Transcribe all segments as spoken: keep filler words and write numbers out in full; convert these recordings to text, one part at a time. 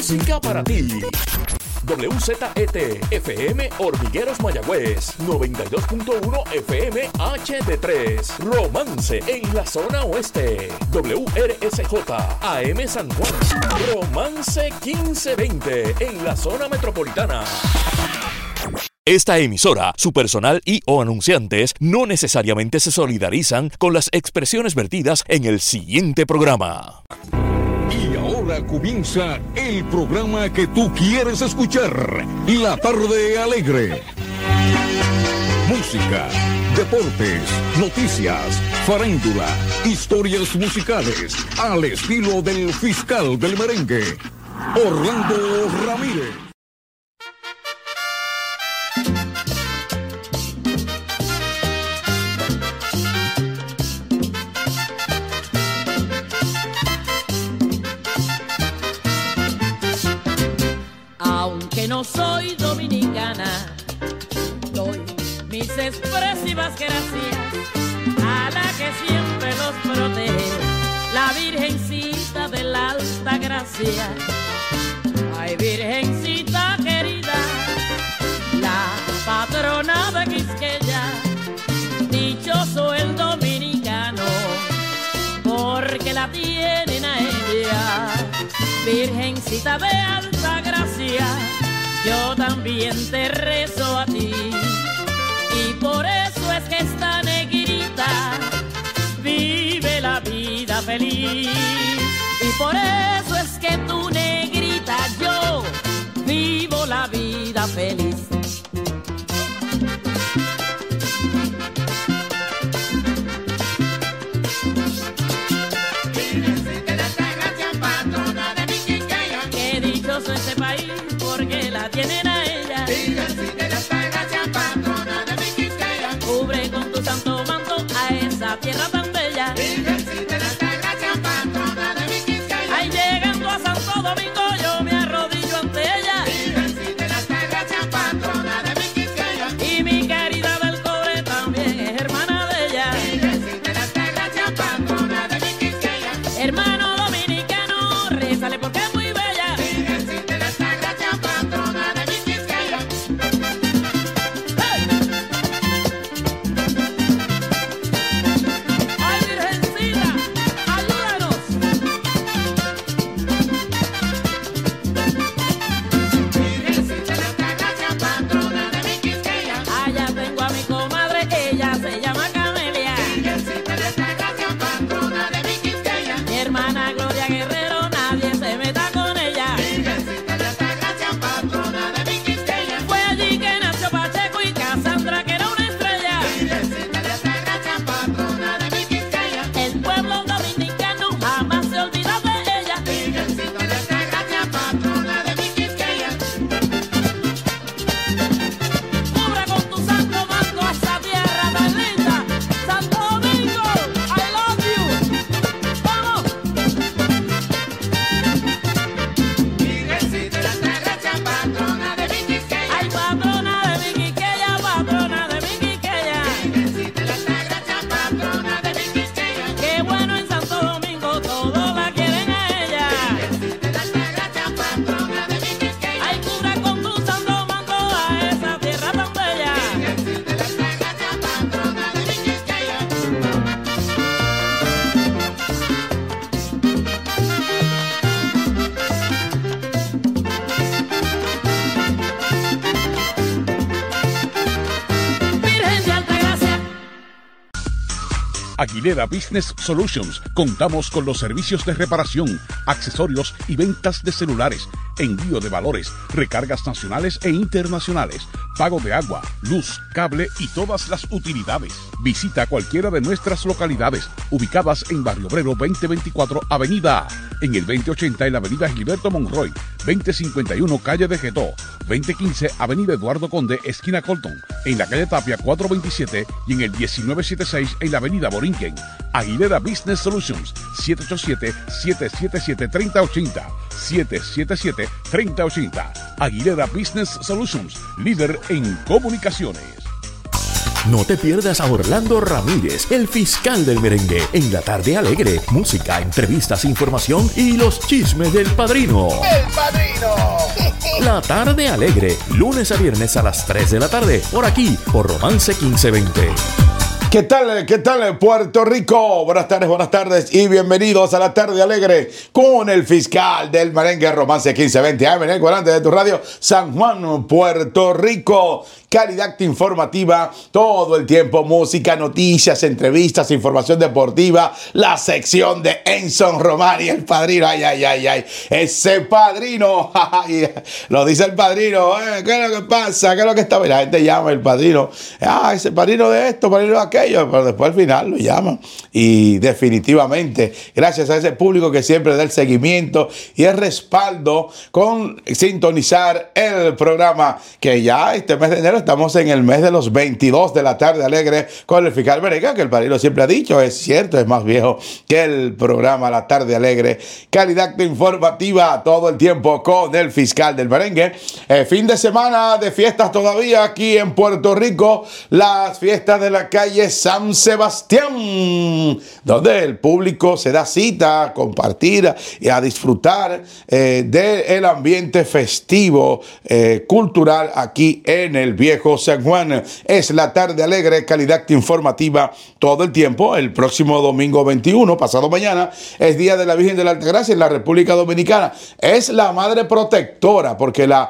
música para ti. W Z E T F M Hormigueros Mayagüez, noventa y dos punto uno F M H D tres, Romance en la zona oeste, W R S J A M San Juan, Romance quince veinte en la zona metropolitana. Esta emisora, su personal y o anunciantes no necesariamente se solidarizan con las expresiones vertidas en el siguiente programa. Y ahora comienza el programa que tú quieres escuchar, La Tarde Alegre. Música, deportes, noticias, farándula, historias musicales, al estilo del fiscal del merengue, Orlando Ramírez. Aunque no soy dominicana, doy mis expresivas gracias a la que siempre los protege, la Virgencita de la Alta Gracia. Ay, Virgencita querida, la patrona de Quisqueya, dichoso el dominicano, porque la tienen a ella. Virgencita de Alta Gracia, yo también te rezo a ti, y por eso es que esta negrita vive la vida feliz, y por eso es que tu negrita yo vivo la vida feliz. Este país porque la tienen a ella. Virgencita de Alta Gracia, patrona de mi Quisqueya, cubre con tu santo manto a esa tierra tan bella. Virgencita de Alta Gracia, patrona de mi Quisqueya, ahí llegando a Santo Domingo yo me arrodillo ante ella. Virgencita de Alta Gracia, patrona de mi Quisqueya, y mi querida del Cobre también es hermana de ella. Virgencita de Alta Gracia, patrona de mi Quisqueya, hermano dominicano, rézale porque es muy bella. Aguilera Business Solutions. Contamos con los servicios de reparación, accesorios y ventas de celulares, envío de valores, recargas nacionales e internacionales, pago de agua, luz, cable y todas las utilidades. Visita cualquiera de nuestras localidades, ubicadas en Barrio Obrero veinte veinticuatro Avenida A, en el veinte ochenta en la Avenida Gilberto Monroy, veinte cincuenta y uno Calle de Getó, veinte quince Avenida Eduardo Conde, esquina Colton, en la Calle Tapia cuatrocientos veintisiete y en el diecinueve setenta y seis en la Avenida Borinquen. Aguilera Business Solutions, siete ocho siete, siete siete siete, tres cero ocho cero, siete siete siete, tres cero ocho cero. Aguilera Business Solutions, líder en comunicaciones. No te pierdas a Orlando Ramírez, el fiscal del merengue, en La Tarde Alegre. Música, entrevistas, información y los chismes del Padrino. ¡El Padrino! La Tarde Alegre, lunes a viernes a las tres de la tarde, por aquí, por Romance quince veinte. ¿Qué tal? ¿Qué tal, Puerto Rico? Buenas tardes, buenas tardes y bienvenidos a La Tarde Alegre con el fiscal del merengue, Romance quince veinte. Ah, merengue, volante de tu radio, San Juan, Puerto Rico. Calidad informativa, todo el tiempo, música, noticias, entrevistas, información deportiva, la sección de Enson Romani, el Padrino. Ay, ay, ay, ay, ese Padrino, ay, lo dice el Padrino. Eh, ¿Qué es lo que pasa? ¿Qué es lo que está? La gente llama el Padrino, ah, ese Padrino de esto, Padrino de aquello, pero después al final lo llaman. Y definitivamente, gracias a ese público que siempre da el seguimiento y el respaldo con sintonizar el programa, que ya este mes de enero estamos en el mes de los veintidós de La Tarde Alegre con el fiscal merengue, que el Padrino siempre ha dicho, es cierto, es más viejo que el programa La Tarde Alegre. Calidad informativa todo el tiempo con el fiscal del merengue. Eh, fin de semana de fiestas todavía aquí en Puerto Rico, las fiestas de la calle San Sebastián, donde el público se da cita a compartir y a disfrutar eh, del ambiente festivo, eh, cultural aquí en el viejo San Juan. Es La Tarde Alegre, calidad informativa todo el tiempo. El próximo domingo veintiuno, pasado mañana, es Día de la Virgen de la Altagracia en la República Dominicana. Es la madre protectora, porque la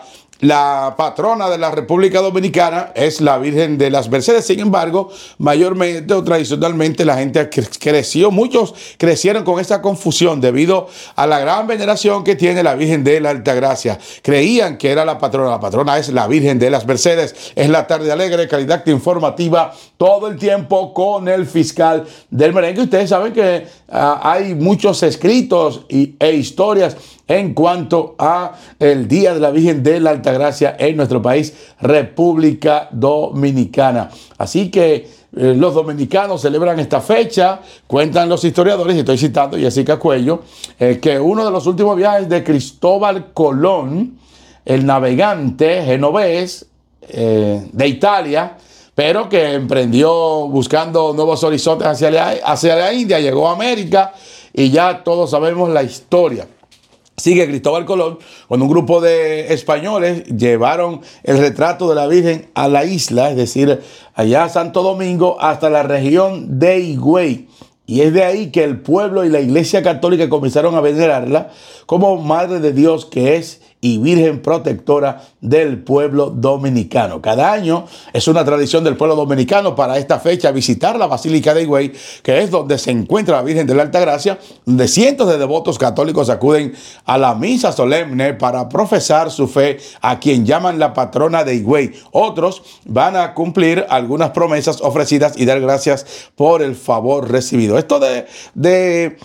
La patrona de la República Dominicana es la Virgen de las Mercedes. Sin embargo, mayormente o tradicionalmente la gente creció, muchos crecieron con esa confusión debido a la gran veneración que tiene la Virgen de la Altagracia. Creían que era la patrona. La patrona es la Virgen de las Mercedes. Es La Tarde Alegre, calidad informativa todo el tiempo con el fiscal del merengue. Ustedes saben que uh, hay muchos escritos y, e historias en cuanto a el Día de la Virgen de la Altagracia en nuestro país, República Dominicana. Así que eh, los dominicanos celebran esta fecha. Cuentan los historiadores, y estoy citando a Jessica Cuello, eh, que uno de los últimos viajes de Cristóbal Colón, el navegante genovés eh, de Italia, pero que emprendió buscando nuevos horizontes hacia la, hacia la India, llegó a América y ya todos sabemos la historia. Sigue Cristóbal Colón con un grupo de españoles, llevaron el retrato de la Virgen a la isla, es decir, allá a Santo Domingo, hasta la región de Higüey. Y es de ahí que el pueblo y la Iglesia Católica comenzaron a venerarla como Madre de Dios que es y Virgen protectora del pueblo dominicano. Cada año es una tradición del pueblo dominicano para esta fecha visitar la Basílica de Higüey, que es donde se encuentra la Virgen de la Altagracia, donde cientos de devotos católicos acuden a la misa solemne para profesar su fe a quien llaman la patrona de Higüey. Otros van a cumplir algunas promesas ofrecidas y dar gracias por el favor recibido. Esto de... de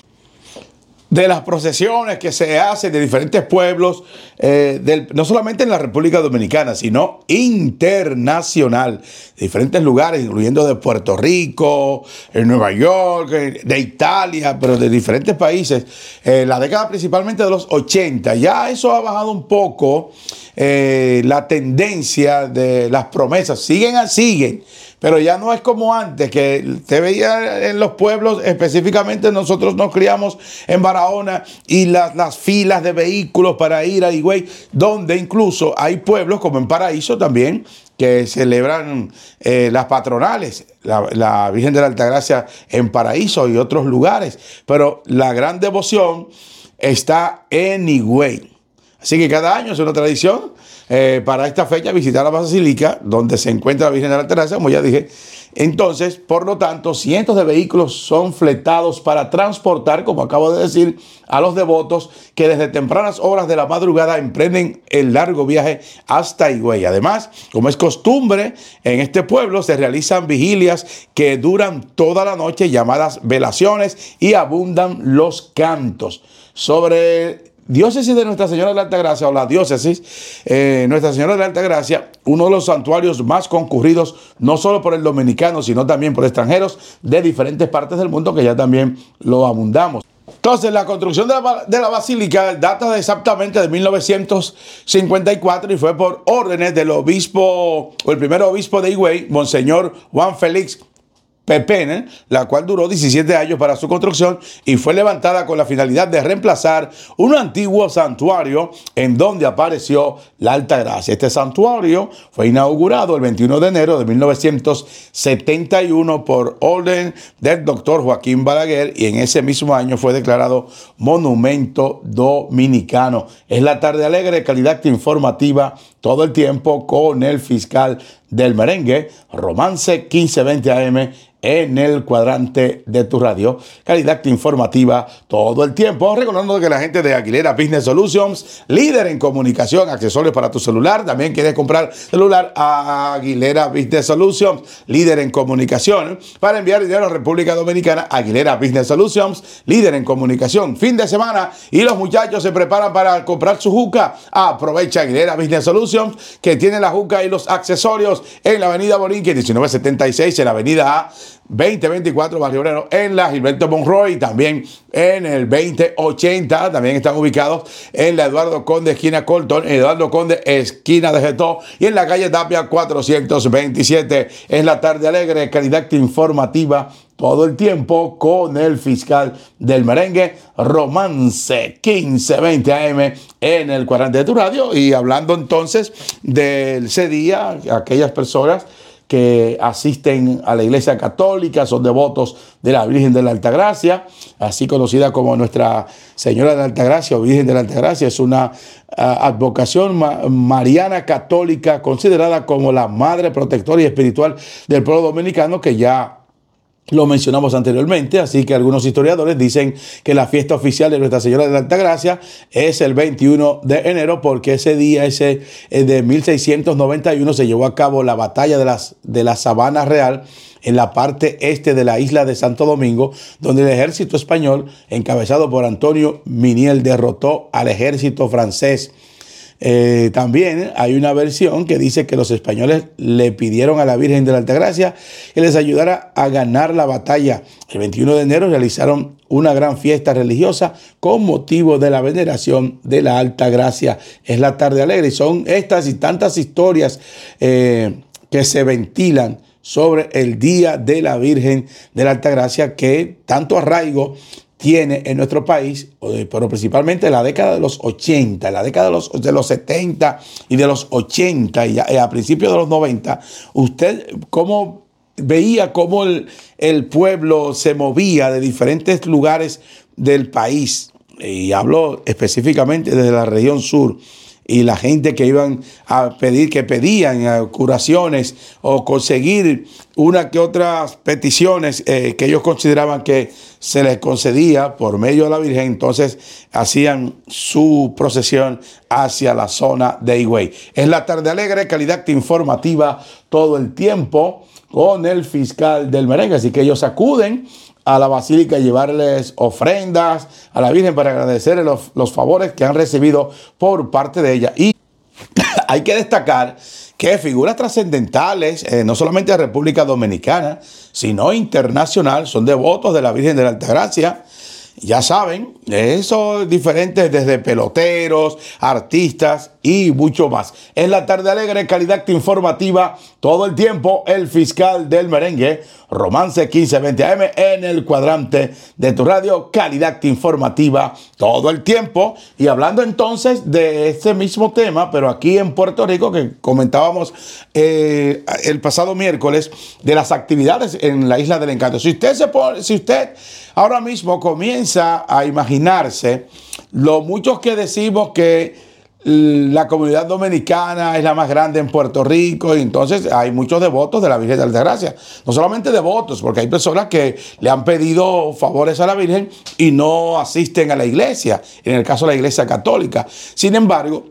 de las procesiones que se hacen de diferentes pueblos, eh, del, no solamente en la República Dominicana, sino internacional, de diferentes lugares, incluyendo de Puerto Rico, en Nueva York, de Italia, pero de diferentes países. Eh, la década principalmente de los ochenta, ya eso ha bajado un poco, eh, la tendencia de las promesas, siguen, siguen. Pero ya no es como antes, que te veía en los pueblos, específicamente nosotros nos criamos en Barahona, y las, las filas de vehículos para ir a Higüey, donde incluso hay pueblos como en Paraíso también, que celebran eh, las patronales, la, la Virgen de la Altagracia en Paraíso y otros lugares. Pero la gran devoción está en Higüey. Así que cada año es una tradición eh, para esta fecha visitar la Basílica, donde se encuentra la Virgen de la Altagracia, como ya dije. Entonces, por lo tanto, cientos de vehículos son fletados para transportar, como acabo de decir, a los devotos que desde tempranas horas de la madrugada emprenden el largo viaje hasta Higüey. Además, como es costumbre, en este pueblo se realizan vigilias que duran toda la noche, llamadas velaciones, y abundan los cantos. Sobre diócesis de Nuestra Señora de la Altagracia, o la diócesis eh, Nuestra Señora de la Altagracia, uno de los santuarios más concurridos, no solo por el dominicano, sino también por extranjeros de diferentes partes del mundo, que ya también lo abundamos. Entonces, la construcción de la, de la basílica data de exactamente de mil novecientos cincuenta y cuatro y fue por órdenes del obispo, o el primer obispo de Higüey, Monseñor Juan Félix Pepene, la cual duró diecisiete años para su construcción y fue levantada con la finalidad de reemplazar un antiguo santuario en donde apareció la Altagracia. Este santuario fue inaugurado el veintiuno de enero de mil novecientos setenta y uno por orden del doctor Joaquín Balaguer y en ese mismo año fue declarado monumento dominicano. Es la tarde alegre, calidad informativa todo el tiempo con el fiscal del merengue, Romance quince veinte A M en el cuadrante de tu radio. Calidad informativa todo el tiempo. Recordando que la gente de Aguilera Business Solutions, líder en comunicación, accesorios para tu celular. También quieres comprar celular a Aguilera Business Solutions, líder en comunicación. Para enviar dinero a República Dominicana, Aguilera Business Solutions, líder en comunicación. Fin de semana y los muchachos se preparan para comprar su juca. Aprovecha Aguilera Business Solutions, que tiene la juca y los accesorios en la avenida Borinquen diecinueve setenta y seis, en la avenida A veinte veinticuatro, Barrio Obrero, en la Gilberto Monroy, también en el veinte ochenta, también están ubicados en la Eduardo Conde, esquina Colton, en Eduardo Conde, esquina de Getó, y en la calle Tapia cuatrocientos veintisiete. Es la tarde alegre, calidad informativa todo el tiempo con el fiscal del merengue, Romance quince veinte A M en el cuadrante de tu radio. Y hablando entonces de ese día, aquellas personas que asisten a la Iglesia Católica, son devotos de la Virgen de la Altagracia, así conocida como Nuestra Señora de la Altagracia o Virgen de la Altagracia. Es una uh, advocación ma mariana católica considerada como la madre protectora y espiritual del pueblo dominicano, que ya lo mencionamos anteriormente, así que algunos historiadores dicen que la fiesta oficial de Nuestra Señora de la Altagracia es el veintiuno de enero, porque ese día, ese de mil seiscientos noventa y uno, se llevó a cabo la batalla de, las, de la Sabana Real en la parte este de la isla de Santo Domingo, donde el ejército español, encabezado por Antonio Miniel, derrotó al ejército francés. Eh, también hay una versión que dice que los españoles le pidieron a la Virgen de la Altagracia que les ayudara a ganar la batalla. El veintiuno de enero realizaron una gran fiesta religiosa con motivo de la veneración de la Altagracia. Es la tarde alegre y son estas y tantas historias eh, que se ventilan sobre el Día de la Virgen de la Altagracia, que tanto arraigo tiene en nuestro país, pero principalmente en la década de los ochenta, en la década de los, de los setenta y de los ochenta y a principios de los noventa, usted cómo veía cómo el, el pueblo se movía de diferentes lugares del país, y hablo específicamente desde la región sur, y la gente que iban a pedir, que pedían curaciones o conseguir una que otras peticiones eh, que ellos consideraban que se les concedía por medio de la Virgen, entonces hacían su procesión hacia la zona de Higüey. Es la tarde alegre, calidad informativa todo el tiempo con el fiscal del merengue, así que ellos acuden a la basílica y llevarles ofrendas a la Virgen para agradecerle los, los favores que han recibido por parte de ella. Y hay que destacar que figuras trascendentales, eh, no solamente de República Dominicana, sino internacional, son devotos de la Virgen de la Altagracia. Ya saben, eso es diferente, desde peloteros, artistas y mucho más. En la tarde alegre, calidad informativa todo el tiempo, el fiscal del merengue, Romance quince veinte A M en el cuadrante de tu radio, calidad informativa todo el tiempo. Y hablando entonces de este mismo tema, pero aquí en Puerto Rico, que comentábamos eh, el pasado miércoles, de las actividades en la Isla del Encanto. Si usted se pone, si usted ahora mismo comienza a imaginarse lo muchos que decimos que la comunidad dominicana es la más grande en Puerto Rico, y entonces hay muchos devotos de la Virgen de la Altagracia. No solamente devotos, porque hay personas que le han pedido favores a la Virgen y no asisten a la iglesia, en el caso de la Iglesia Católica. Sin embargo,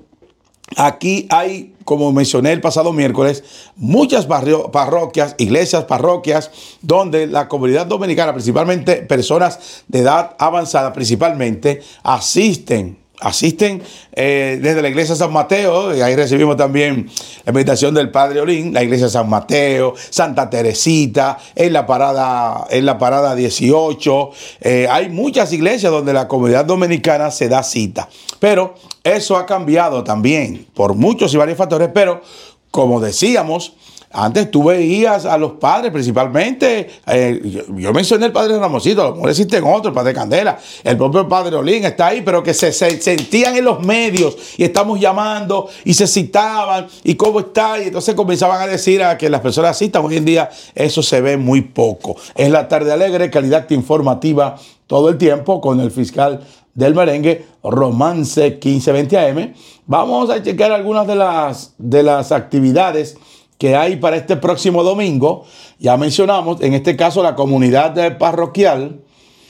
aquí hay, como mencioné el pasado miércoles, muchas parroquias, iglesias, parroquias, donde la comunidad dominicana, principalmente personas de edad avanzada, principalmente asisten asisten eh, desde la iglesia San Mateo, y ahí recibimos también la invitación del Padre Olín, la iglesia San Mateo, Santa Teresita, en la parada, en la parada dieciocho. Eh, hay muchas iglesias donde la comunidad dominicana se da cita, pero eso ha cambiado también por muchos y varios factores, pero como decíamos, antes tú veías a los padres principalmente, eh, yo, yo mencioné el padre Ramosito, a lo mejor existen otros, el padre Candela, el propio padre Olín está ahí, pero que se, se sentían en los medios y estamos llamando y se citaban y cómo está, y entonces comenzaban a decir a que las personas citan. Hoy en día eso se ve muy poco. Es la tarde alegre, calidad informativa todo el tiempo con el fiscal del merengue, Romance quince veinte A M. Vamos a checar algunas de las, de las actividades que hay para este próximo domingo. Ya mencionamos, en este caso, la comunidad parroquial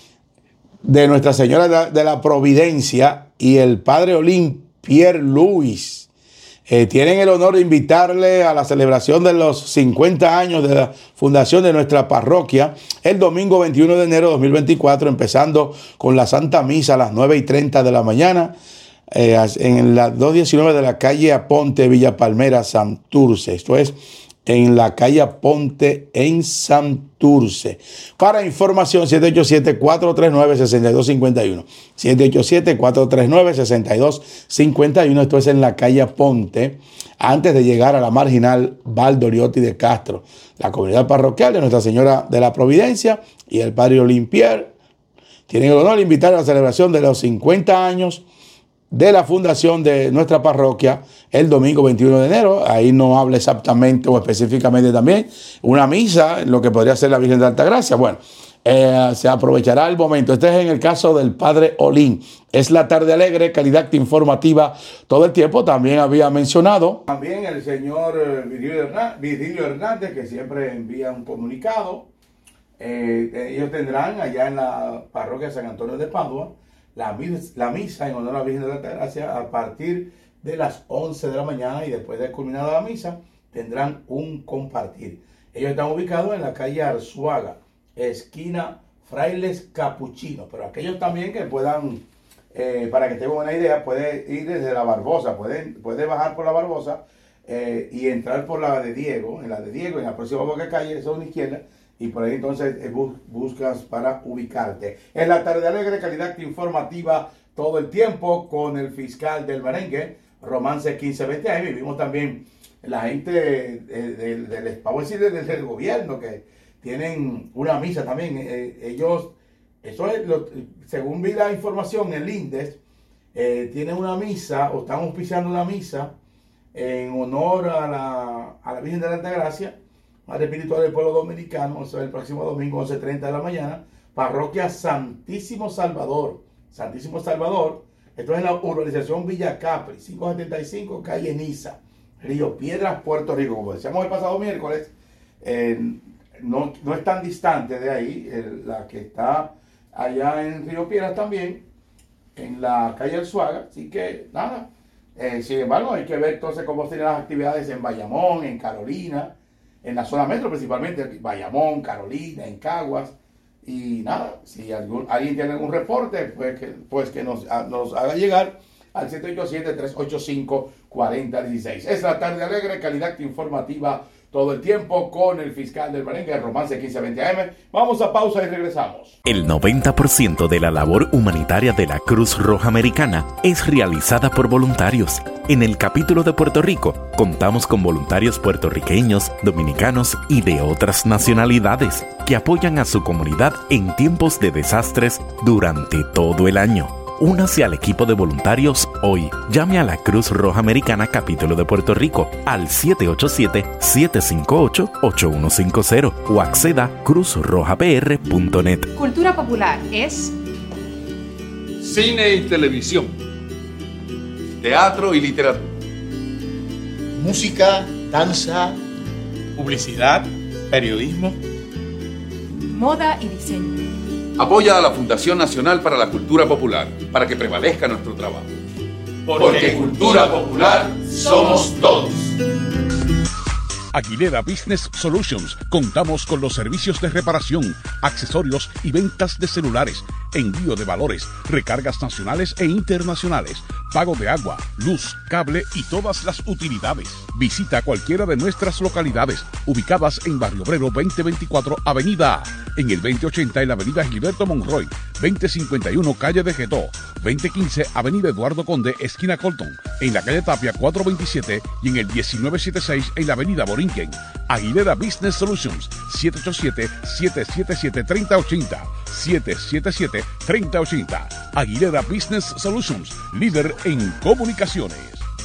de Nuestra Señora de la Providencia y el Padre Olín Pierre Luis eh, tienen el honor de invitarle a la celebración de los cincuenta años de la fundación de nuestra parroquia el domingo veintiuno de enero de dos mil veinticuatro, empezando con la Santa Misa a las nueve y treinta de la mañana. Eh, en la doscientos diecinueve de la calle Aponte, Villa Palmera, Santurce. Esto es en la calle Aponte en Santurce. Para información, siete ocho siete, cuatro tres nueve, seis dos cinco uno. siete ocho siete, cuatro tres nueve, seis dos cinco uno. Esto es en la calle Aponte, antes de llegar a la marginal Valdoriotti de Castro. La comunidad parroquial de Nuestra Señora de la Providencia y el Padre Olín Pierre tienen el honor de invitar a la celebración de los cincuenta años de la fundación de nuestra parroquia el domingo veintiuno de enero. Ahí no habla exactamente o específicamente también una misa, lo que podría ser la Virgen de Altagracia. Bueno, eh, se aprovechará el momento. Este es en el caso del Padre Olín. Es la tarde alegre, calidad informativa todo el tiempo. También había mencionado también el señor Virgilio Hernández, que siempre envía un comunicado. Eh, ellos tendrán allá en la parroquia San Antonio de Padua La misa, la misa en honor a la Virgen de la Altagracia a partir de las once de la mañana, y después de culminada la misa tendrán un compartir. Ellos están ubicados en la calle Arzuaga, esquina Frailes Capuchinos, pero aquellos también que puedan, eh, para que tengan una idea, puede ir desde la Barbosa, puede, puede bajar por la Barbosa eh, y entrar por la de Diego, en la de Diego, en la próxima boca calle, esa es una izquierda, y por ahí entonces eh, bus, buscas para ubicarte. Es la tarde alegre, calidad informativa todo el tiempo con el fiscal del merengue, Romance quince veinte A M. Vivimos también la gente del de, de, de, vamos a decir, del, del gobierno, que tienen una misa también. Eh, ellos, eso es, lo, según vi la información, el INDES, eh, tienen una misa, o están auspiciando una misa en honor a la, a la Virgen de la Altagracia, Madre Espiritual del Pueblo Dominicano. Eso es el próximo domingo, once y treinta de la mañana, parroquia Santísimo Salvador. Santísimo Salvador, esto es en la urbanización Villa Capri, quinientos setenta y cinco, calle Niza, Río Piedras, Puerto Rico. Como decíamos el pasado miércoles, eh, no, no es tan distante de ahí, el, la que está allá en Río Piedras también, en la calle El Suaga. Así que nada, eh, sin embargo hay que ver entonces cómo tienen las actividades en Bayamón, en Carolina, en la zona metro principalmente, Bayamón, Carolina, en Caguas. Y nada, si algún, alguien tiene algún reporte, pues que, pues que nos, a, nos haga llegar al siete ocho siete, tres ocho cinco, cuatro cero uno seis. Es la tarde alegre, calidad informativa todo el tiempo con el fiscal del merengue, Romance quince veinte A M. Vamos a pausa y regresamos. El noventa por ciento de la labor humanitaria de la Cruz Roja Americana es realizada por voluntarios. En el capítulo de Puerto Rico, contamos con voluntarios puertorriqueños, dominicanos y de otras nacionalidades que apoyan a su comunidad en tiempos de desastres durante todo el año. Únase al equipo de voluntarios hoy. Llame a la Cruz Roja Americana Capítulo de Puerto Rico al siete ocho siete, siete cinco ocho, ocho uno cinco cero o acceda a cruz roja p r punto net. Cultura popular es cine y televisión, teatro y literatura, música, danza, publicidad, periodismo, moda y diseño. Apoya a la Fundación Nacional para la Cultura Popular para que prevalezca nuestro trabajo. Porque, Porque cultura popular somos todos. Aguilera Business Solutions. Contamos con los servicios de reparación, accesorios y ventas de celulares, envío de valores, recargas nacionales e internacionales, pago de agua, luz, cable y todas las utilidades. Visita cualquiera de nuestras localidades, ubicadas en Barrio Obrero veinte veinticuatro Avenida A, en el veinte ochenta en la Avenida Gilberto Monroy, veinte cincuenta y uno Calle de Getó, veinte quince Avenida Eduardo Conde, esquina Colton, en la Calle Tapia cuatrocientos veintisiete y en el diecinueve setenta y seis en la Avenida Borinquen. Aguilera Business Solutions, siete ocho siete, siete siete siete, tres cero ocho cero, siete siete siete, tres cero ocho cero. Aguilera Business Solutions, líder en comunicaciones.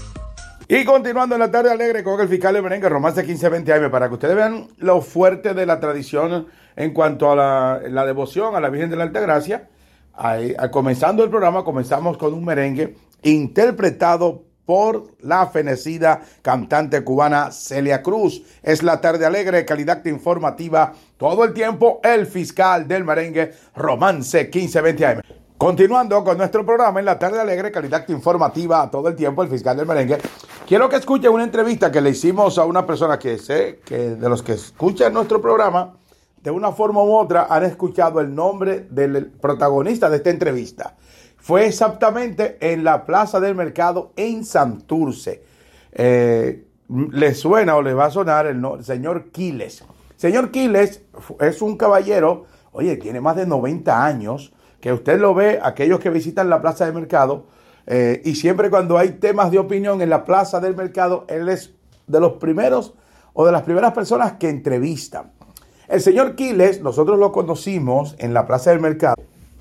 Y continuando en la tarde alegre con el fiscal de merengue, Romance quince veinte A M, para que ustedes vean lo fuerte de la tradición en cuanto a la, la devoción a la Virgen de la Altagracia. Ahí, comenzando el programa, comenzamos con un merengue interpretado por la fenecida cantante cubana Celia Cruz. Es la tarde alegre, calidad informativa, todo el tiempo, el fiscal del merengue, Romance quince veinte A M. Continuando con nuestro programa en la tarde alegre, calidad informativa, todo el tiempo, el fiscal del merengue. Quiero que escuchen una entrevista que le hicimos a una persona que sé que de los que escuchan nuestro programa, de una forma u otra, han escuchado el nombre del protagonista de esta entrevista. Fue exactamente en la Plaza del Mercado en Santurce. Eh, ¿Le suena o le va a sonar el, no, el señor Quiles? Señor Quiles es un caballero, oye, tiene más de noventa años, que usted lo ve, aquellos que visitan la Plaza del Mercado, eh, y siempre cuando hay temas de opinión en la Plaza del Mercado, él es de los primeros o de las primeras personas que entrevistan. El señor Quiles, nosotros lo conocimos en la Plaza del Mercado,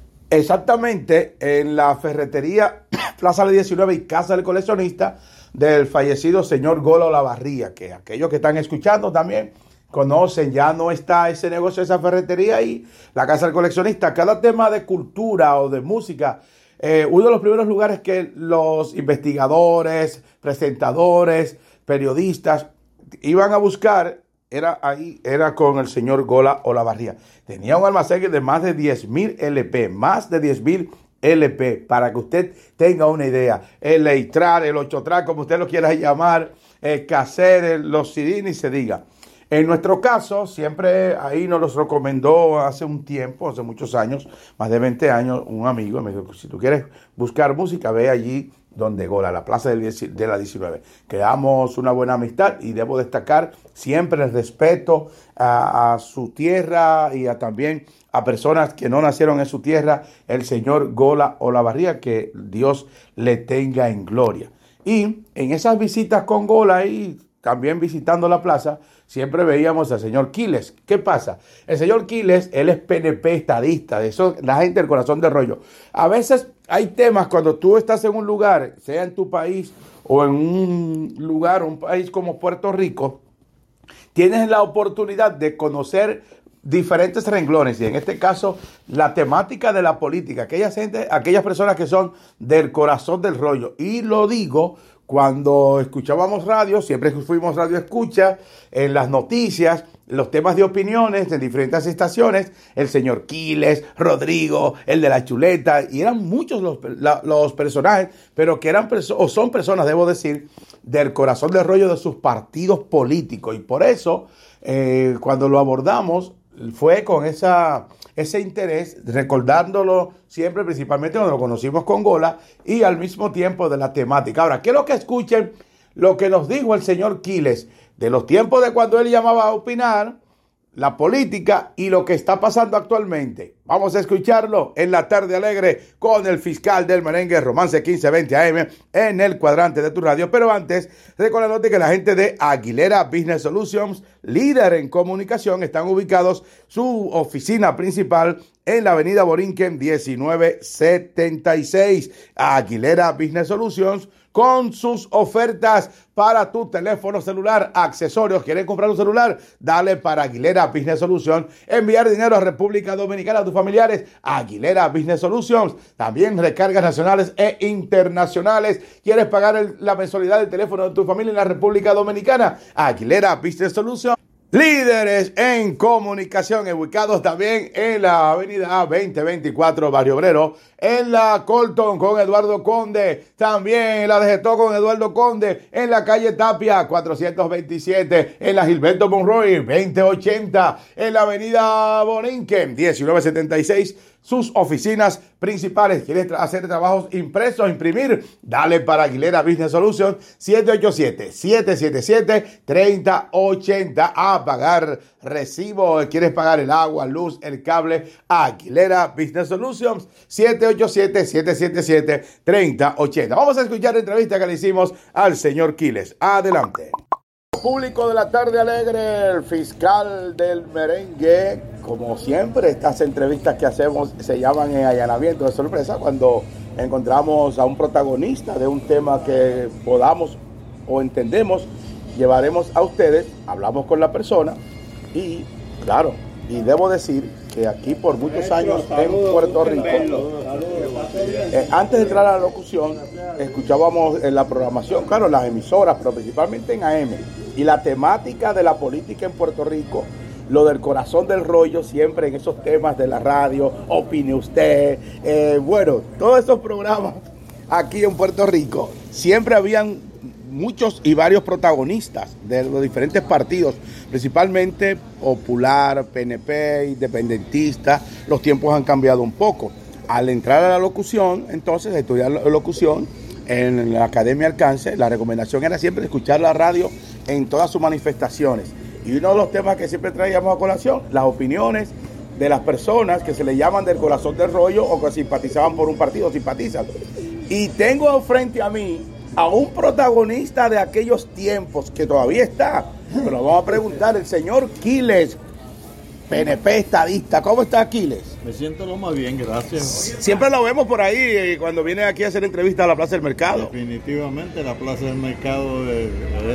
exactamente en la ferretería Plaza del diecinueve y Casa del Coleccionista del fallecido señor Gola Olavarría, que aquellos que están escuchando también conocen, ya no está ese negocio, esa ferretería ahí, la Casa del Coleccionista. Cada tema de cultura o de música, eh, uno de los primeros lugares que los investigadores, presentadores, periodistas iban a buscar era ahí, era con el señor Gola Olavarría. Tenía un almacén de más de diez mil L P, más de diez mil L P, para que usted tenga una idea. El Leitrar, el ocho track, como usted lo quiera llamar, el cassette, los C D, ni se diga. En nuestro caso, siempre ahí nos los recomendó hace un tiempo, hace muchos años, más de veinte años, un amigo. Me dijo, si tú quieres buscar música, ve allí donde Gola, la Plaza de la diecinueve. Creamos una buena amistad y debo destacar siempre el respeto a, a su tierra y a, también a personas que no nacieron en su tierra, el señor Gola Olavarría, que Dios le tenga en gloria. Y en esas visitas con Gola y también visitando la plaza, siempre veíamos al señor Quiles. ¿Qué pasa? El señor Quiles, él es P N P estadista, de eso, la gente del corazón de rollo. A veces hay temas cuando tú estás en un lugar, sea en tu país o en un lugar, un país como Puerto Rico, tienes la oportunidad de conocer diferentes renglones, y en este caso la temática de la política, aquellas gente, aquellas personas que son del corazón del rollo. Y lo digo cuando escuchábamos radio, siempre fuimos radio escucha, en las noticias, los temas de opiniones en diferentes estaciones, el señor Quiles, Rodrigo, el de la chuleta, y eran muchos los, la, los personajes, pero que eran perso- o son personas, debo decir, del corazón del rollo de sus partidos políticos. Y por eso, eh, cuando lo abordamos, fue con esa, ese interés, recordándolo siempre, principalmente cuando lo conocimos con Gola, y al mismo tiempo de la temática. Ahora, quiero que escuchen lo que nos dijo el señor Quiles de los tiempos de cuando él llamaba a opinar, la política y lo que está pasando actualmente. Vamos a escucharlo en la tarde alegre con el fiscal del merengue, Romance quince veinte A M, en el cuadrante de tu radio. Pero antes, recordándote que la gente de Aguilera Business Solutions, líder en comunicación, están ubicados su oficina principal en la avenida Borinquen diecinueve setenta y seis. Aguilera Business Solutions, con sus ofertas para tu teléfono celular, accesorios. ¿Quieres comprar un celular? Dale para Aguilera Business Solutions. Enviar dinero a República Dominicana a tus familiares, Aguilera Business Solutions. También recargas nacionales e internacionales. ¿Quieres pagar el, la mensualidad del teléfono de tu familia en la República Dominicana? Aguilera Business Solutions. Líderes en comunicación, ubicados también en la avenida veinte veinticuatro, Barrio Obrero, en la Colton con Eduardo Conde, también en la de Getó con Eduardo Conde, en la calle Tapia cuatrocientos veintisiete, en la Gilberto Monroy veinte ochenta, en la avenida Borinquen diecinueve setenta y seis, sus oficinas principales. ¿Quieres tra- hacer trabajos impresos, imprimir? Dale para Aguilera Business Solutions, siete ocho siete, siete siete siete, tres cero ocho cero. A pagar recibo. ¿Quieres pagar el agua, luz, el cable? Aguilera Business Solutions, siete ocho siete, siete siete siete, tres cero ocho cero. Vamos a escuchar la entrevista que le hicimos al señor Quiles. Adelante. Público de la tarde alegre, el fiscal del merengue. Como siempre, estas entrevistas que hacemos se llaman en allanamiento de sorpresa, cuando encontramos a un protagonista de un tema que podamos o entendemos, llevaremos a ustedes, hablamos con la persona y, claro, y debo decir que aquí por muchos años en Puerto Rico, eh, antes de entrar a la locución, escuchábamos en la programación, claro, las emisoras, pero principalmente en A M, y la temática de la política en Puerto Rico, lo del corazón del rollo, siempre en esos temas de la radio, opine usted, eh, bueno, todos esos programas aquí en Puerto Rico, siempre habían muchos y varios protagonistas de los diferentes partidos, principalmente Popular, P N P, Independentista. Los tiempos han cambiado un poco. Al entrar a la locución, entonces, estudiar la locución en la Academia Alcance, la recomendación era siempre escuchar la radio en todas sus manifestaciones. Y uno de los temas que siempre traíamos a colación, las opiniones de las personas que se le llaman del corazón del rollo o que simpatizaban por un partido, simpatizan. Y tengo frente a mí a un protagonista de aquellos tiempos que todavía está, pero vamos a preguntar, el señor Quiles, P N P estadista. ¿Cómo está, Quiles? Me siento lo más bien, gracias. Siempre lo vemos por ahí cuando viene aquí a hacer entrevistas a la Plaza del Mercado. Definitivamente, la Plaza del Mercado es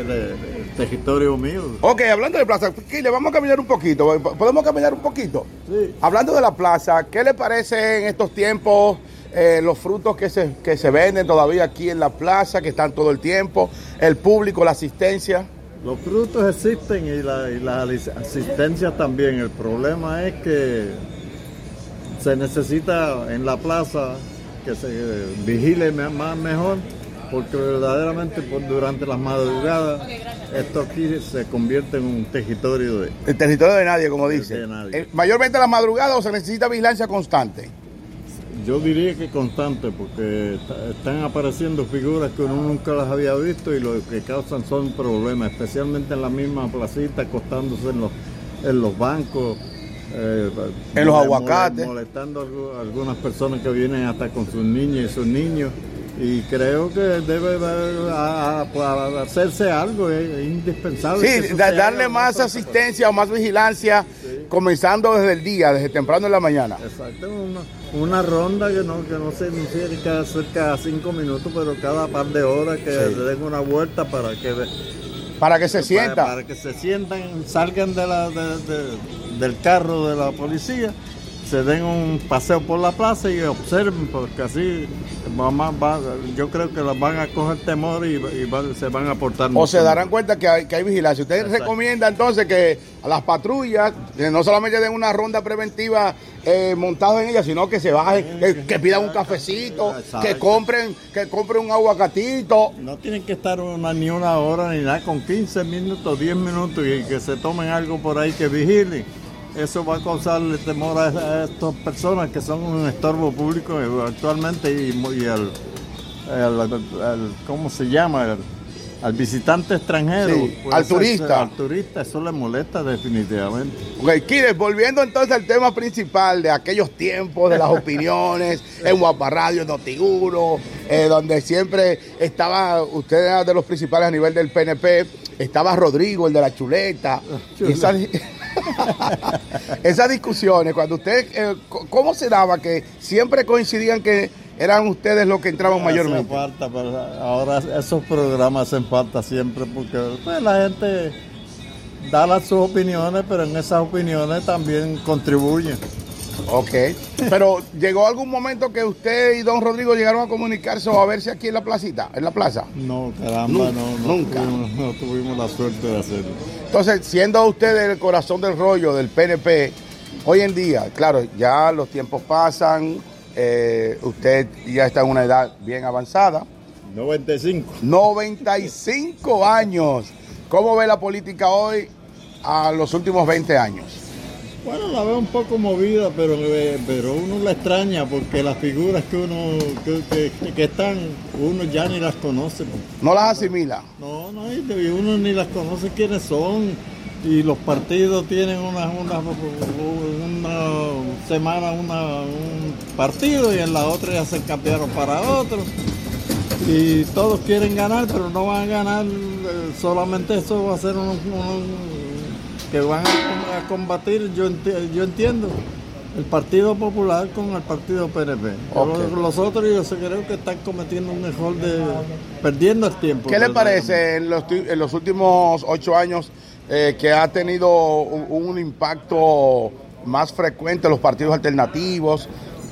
el territorio mío. Ok, hablando de Plaza, Quiles, vamos a caminar un poquito. ¿Podemos caminar un poquito? Sí. Hablando de la Plaza, ¿qué le parece en estos tiempos eh, los frutos que se, que se venden todavía aquí en la Plaza, que están todo el tiempo, el público, la asistencia? Los frutos existen y la, y la asistencia también. El problema es que se necesita en la plaza que se vigile más mejor, porque verdaderamente por, durante las madrugadas esto aquí se convierte en un territorio de... El territorio de nadie, como dice. De nadie. Eh, mayormente las madrugadas, ¿o se necesita vigilancia constante? Yo diría que constante, porque está, están apareciendo figuras que uno nunca las había visto y lo que causan son problemas, especialmente en la misma placita, acostándose en los, en los bancos, eh, en los aguacates, molestando a algunas personas que vienen hasta con sus niñas y sus niños. Y creo que debe a, a, a hacerse algo, es indispensable. Sí, da, darle más asistencia o más vigilancia, sí, comenzando desde el día, desde temprano en la mañana. Exacto, una, una ronda que no, que no se tiene que hacer cada cinco minutos, pero cada par de horas que sí, se den una vuelta para que... Para que se sientan. Para, para que se sientan, salgan de la, de, de, del carro de la policía, se den un paseo por la plaza y observen, porque así mamá va, yo creo que las van a coger temor y, y van, se van a portar. O se darán cuenta que hay, que hay vigilancia. Usted Exacto. recomienda entonces que a las patrullas no solamente den una ronda preventiva eh, montados en ellas, sino que se bajen, que, que pidan un cafecito, Exacto. que compren que compren un aguacatito. No tienen que estar una, ni una hora ni nada, con quince minutos, diez minutos y que se tomen algo por ahí que vigilen. Eso va a causarle temor a estas personas que son un estorbo público actualmente y, y al, al, al, ¿cómo se llama? Al, al visitante extranjero. Sí, al ser, turista. Al turista, eso le molesta definitivamente. Ok, Quiles, volviendo entonces al tema principal de aquellos tiempos, de las opiniones, en Guapa Radio, en Noti uno, eh, donde siempre estaba, usted era de los principales a nivel del P N P, estaba Rodrigo, el de la chuleta. Chula. Esa, esas discusiones, cuando usted, eh, ¿cómo se daba que siempre coincidían que eran ustedes los que entraban mayormente? Hace falta, pero ahora esos programas hacen falta siempre porque pues, la gente da las sus opiniones, pero en esas opiniones también contribuyen. Ok, pero ¿llegó algún momento que usted y don Rodrigo llegaron a comunicarse o a verse aquí en la placita, en la plaza? No, caramba, Nunca, no, no, nunca. Tuvimos, no tuvimos la suerte de hacerlo. Entonces, siendo usted el corazón del rollo del P N P, hoy en día, claro, ya los tiempos pasan, eh, usted ya está en una edad bien avanzada. noventa y cinco. noventa y cinco años. ¿Cómo ve la política hoy a los últimos veinte años? Bueno, la veo un poco movida, pero, eh, pero uno la extraña porque las figuras que uno que, que, que están, uno ya ni las conoce. ¿No las asimila? No, no, y uno ni las conoce quiénes son. Y los partidos tienen una, una, una semana una, un partido y en la otra ya se cambiaron para otro. Y todos quieren ganar, pero no van a ganar, solamente eso va a ser un, un que van a, a combatir, yo, enti- yo entiendo, el Partido Popular con el Partido P N P. Okay. Los, los otros yo creo que están cometiendo un error de perdiendo el tiempo. ¿Qué le parece en los, en los últimos ocho años eh, que ha tenido un, un impacto más frecuente en los partidos alternativos?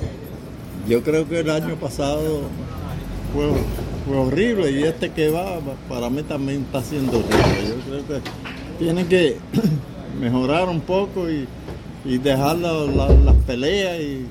Yo creo que el año pasado fue, fue horrible y este que va para mí también está siendo horrible. Yo creo que tienen que mejorar un poco y, y dejar la, la, las peleas y,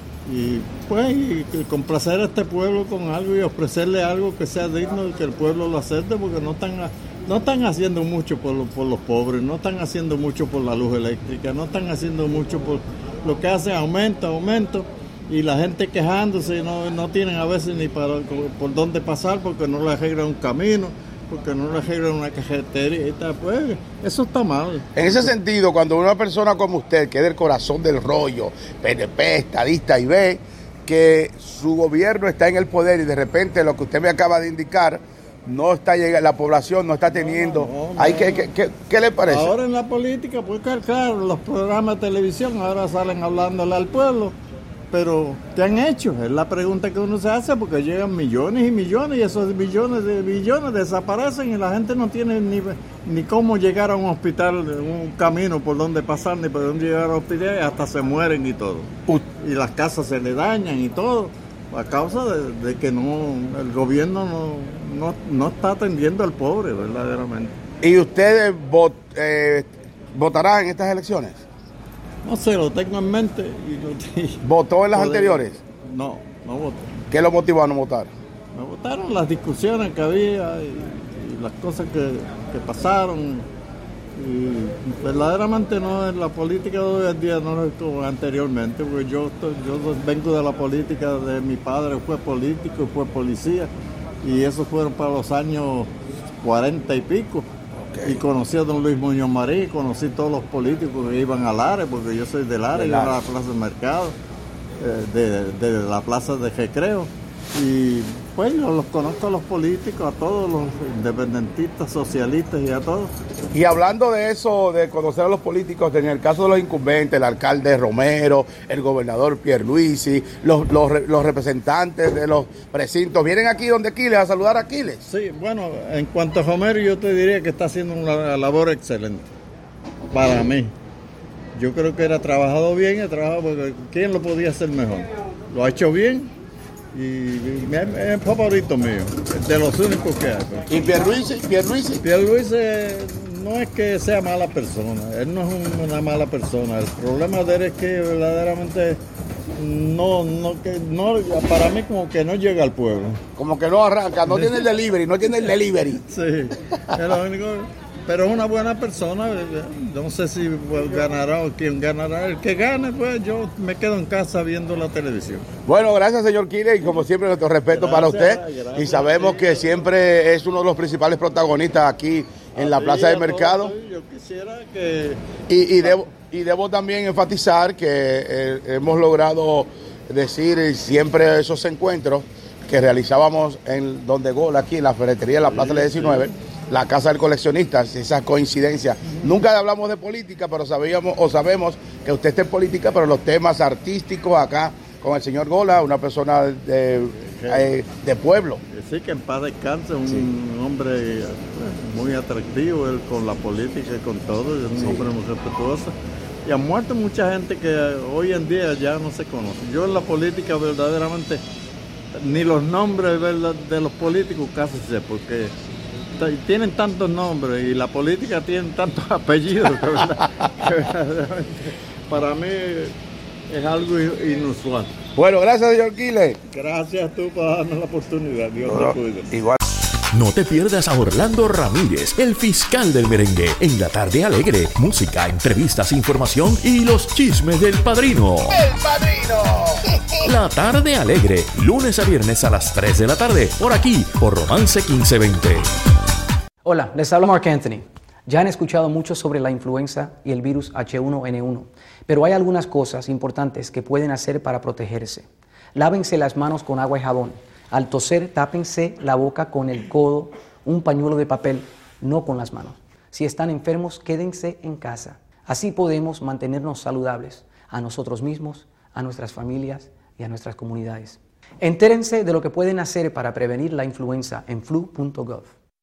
y pues y, y complacer a este pueblo con algo y ofrecerle algo que sea digno y que el pueblo lo acepte, porque no están, no están haciendo mucho por, lo, por los pobres, no están haciendo mucho por la luz eléctrica, no están haciendo mucho por lo que hacen, aumento, aumento, y la gente quejándose, no, no tienen a veces ni para, por dónde pasar porque no le arreglan un camino, porque no le arreglan una carretera, pues eso está mal. En ese sentido, cuando una persona como usted, que es del corazón del rollo, P N P, estadista, y ve que su gobierno está en el poder y de repente lo que usted me acaba de indicar, no está llegando, la población no está teniendo, no, no, no. Hay que, que, que, ¿qué le parece? Ahora en la política, pues claro, los programas de televisión ahora salen hablándole al pueblo, pero ¿qué han hecho? Es la pregunta que uno se hace, porque llegan millones y millones y esos millones de billones desaparecen y la gente no tiene ni, ni cómo llegar a un hospital, un camino por donde pasar, ni por dónde llegar al hospital, y hasta se mueren y todo. Uh. Y las casas se le dañan y todo, a causa de, de que no el gobierno no, no, no está atendiendo al pobre, verdaderamente. ¿Y ustedes vot, eh, votarán en estas elecciones? No sé, lo tengo en mente. Y lo, y ¿Votó en las poder, anteriores? No, no voté. ¿Qué lo motivó a no votar? Me votaron las discusiones que había y, y las cosas que, que pasaron. Y verdaderamente no es la política de hoy en día, no es como anteriormente, porque yo, yo vengo de la política de mi padre, fue político y fue policía, y esos fueron para los años cuarenta y pico. Okay. Y conocí a don Luis Muñoz Marín, conocí todos los políticos que iban a Lares, porque yo soy de Lares, iba a la Plaza del Mercado, eh, de, de, de la Plaza de Recreo. Y pues yo los conozco a los políticos, a todos los independentistas, socialistas y a todos. Y hablando de eso, de conocer a los políticos, en el caso de los incumbentes, el alcalde Romero, el gobernador Pierluisi, los, los, los representantes de los precintos, ¿vienen aquí donde Aquiles a saludar a Aquiles? Sí, bueno, en cuanto a Romero, yo te diría que está haciendo una labor excelente para mí. Yo creo que él ha trabajado bien, ha trabajado porque ¿quién lo podía hacer mejor? Lo ha hecho bien. Y, y es el favorito mío, de los únicos que hago. ¿Y Pierluisi? Pierluisi? Pierluisi no es que sea mala persona, él no es un, una mala persona. El problema de él es que verdaderamente no, no, que no, para mí como que no llega al pueblo. Como que no arranca, no tiene el delivery, no tiene el delivery. Sí, es lo único. Pero es una buena persona, no sé si pues, ganará o quién ganará. El que gane, pues yo me quedo en casa viendo la televisión. Bueno, gracias señor Quiles y como siempre nuestro respeto gracias, para usted. Gracias, y sabemos que siempre es uno de los principales protagonistas aquí en ah, la Plaza sí, del Mercado. Todo, yo quisiera que... Y, y, debo, y debo también enfatizar que eh, hemos logrado decir siempre esos encuentros que realizábamos en Donde Gol, aquí en la ferretería de la Plaza sí, diecinueve. Sí. La Casa del Coleccionista, esas coincidencias. Nunca hablamos de política, pero sabíamos o sabemos que usted está en política, pero los temas artísticos acá con el señor Gola, una persona de, eh, de pueblo. Sí, que en paz descanse, un sí. hombre muy atractivo él con la política y con todo, es un sí. hombre muy respetuoso. y han muerto mucha gente que hoy en día ya no se conoce. Yo en la política verdaderamente ni los nombres de los políticos casi sé, porque tienen tantos nombres y la política tiene tantos apellidos que, verdad, que verdaderamente para mí es algo inusual. Bueno, gracias, señor Quiles. Gracias tú por darme la oportunidad. Dios no, te cuide. Igual. No te pierdas a Orlando Ramírez, el fiscal del merengue, en La Tarde Alegre. Música, entrevistas, información y los chismes del Padrino. ¡El Padrino! La Tarde Alegre, lunes a viernes a las tres de la tarde, por aquí, por Romance quince veinte. Hola, les habla Mark Anthony. Ya han escuchado mucho sobre la influenza y el virus H uno N uno, pero hay algunas cosas importantes que pueden hacer para protegerse. Lávense las manos con agua y jabón. Al toser, tápense la boca con el codo, un pañuelo de papel, no con las manos. Si están enfermos, quédense en casa. Así podemos mantenernos saludables a nosotros mismos, a nuestras familias y a nuestras comunidades. Entérense de lo que pueden hacer para prevenir la influenza en flu punto gov.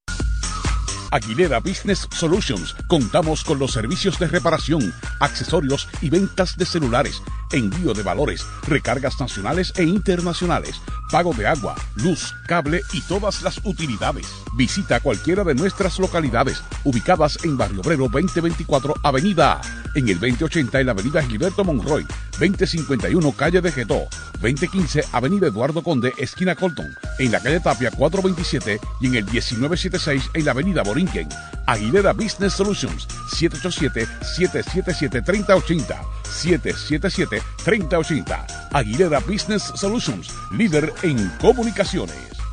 Aguilera Business Solutions. Contamos con los servicios de reparación, accesorios y ventas de celulares, envío de valores, recargas nacionales e internacionales, pago de agua, luz, cable y todas las utilidades. Visita cualquiera de nuestras localidades, ubicadas en Barrio Obrero veinte veinticuatro Avenida A, en el veinte ochenta en la Avenida Gilberto Monroy, veinte cincuenta y uno Calle de Getó, veinte quince Avenida Eduardo Conde, esquina Colton, en la Calle Tapia cuatrocientos veintisiete y en el diecinueve setenta y seis en la Avenida Borinquen. Aguilera Business Solutions, siete ocho siete, siete siete siete, tres cero ocho cero, siete siete siete, tres cero ocho cero. Aguilera Business Solutions, líder en comunicaciones.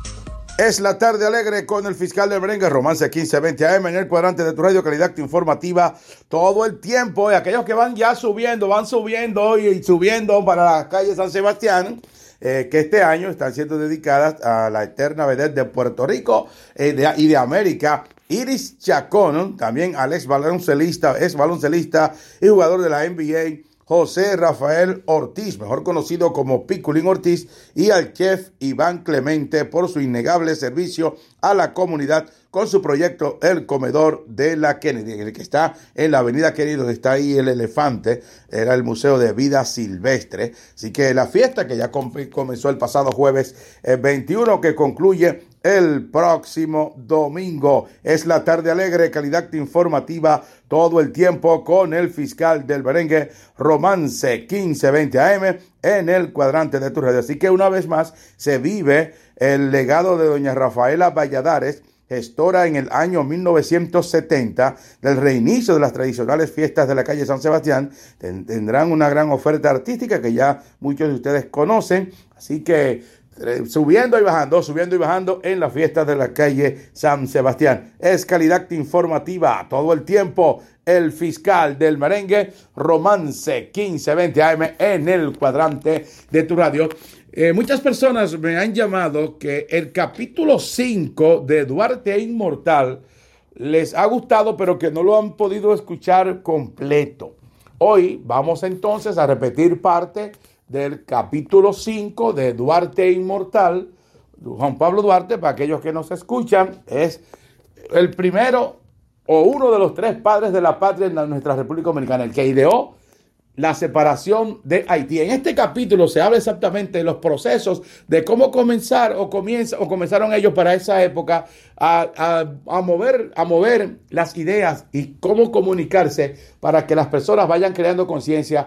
Es la tarde alegre con el fiscal del merengue, Romance quince veinte A M, en el cuadrante de tu radio, calidad informativa todo el tiempo. Y aquellos que van ya subiendo, van subiendo y subiendo para la calle San Sebastián, eh, que este año están siendo dedicadas a la eterna vedette de Puerto Rico eh, de, y de América, Iris Chacón, también al ex baloncelista, ex baloncelista y jugador de la N B A, José Rafael Ortiz, mejor conocido como Piculín Ortiz, y al chef Iván Clemente por su innegable servicio a la comunidad con su proyecto El Comedor de la Kennedy, el que está en la avenida Kennedy, donde está ahí el elefante, era el Museo de Vida Silvestre. Así que la fiesta que ya comenzó el pasado jueves veintiuno, que concluye el próximo domingo. Es la tarde alegre, calidad informativa todo el tiempo con el fiscal del merengue, Romance quince veinte A M, en el cuadrante de tu radio. Así que una vez más se vive el legado de doña Rafaela Valladares, gestora en el año mil novecientos setenta del reinicio de las tradicionales fiestas de la calle San Sebastián. Tendrán una gran oferta artística que ya muchos de ustedes conocen, así que eh, subiendo y bajando, subiendo y bajando en las fiestas de la calle San Sebastián. Es calidad informativa todo el tiempo. El fiscal del merengue, Romance quince veinte A M, en el cuadrante de tu radio. Eh, muchas personas me han llamado que el capítulo cinco de Duarte Inmortal les ha gustado, pero que no lo han podido escuchar completo. Hoy vamos entonces a repetir parte del capítulo cinco de Duarte Inmortal. Juan Pablo Duarte, para aquellos que nos escuchan, es el primero o uno de los tres padres de la patria en nuestra República Dominicana, el que ideó la separación de Haití. En este capítulo se habla exactamente de los procesos de cómo comenzar o comienza o comenzaron ellos para esa época a, a, a mover a mover las ideas y cómo comunicarse para que las personas vayan creando conciencia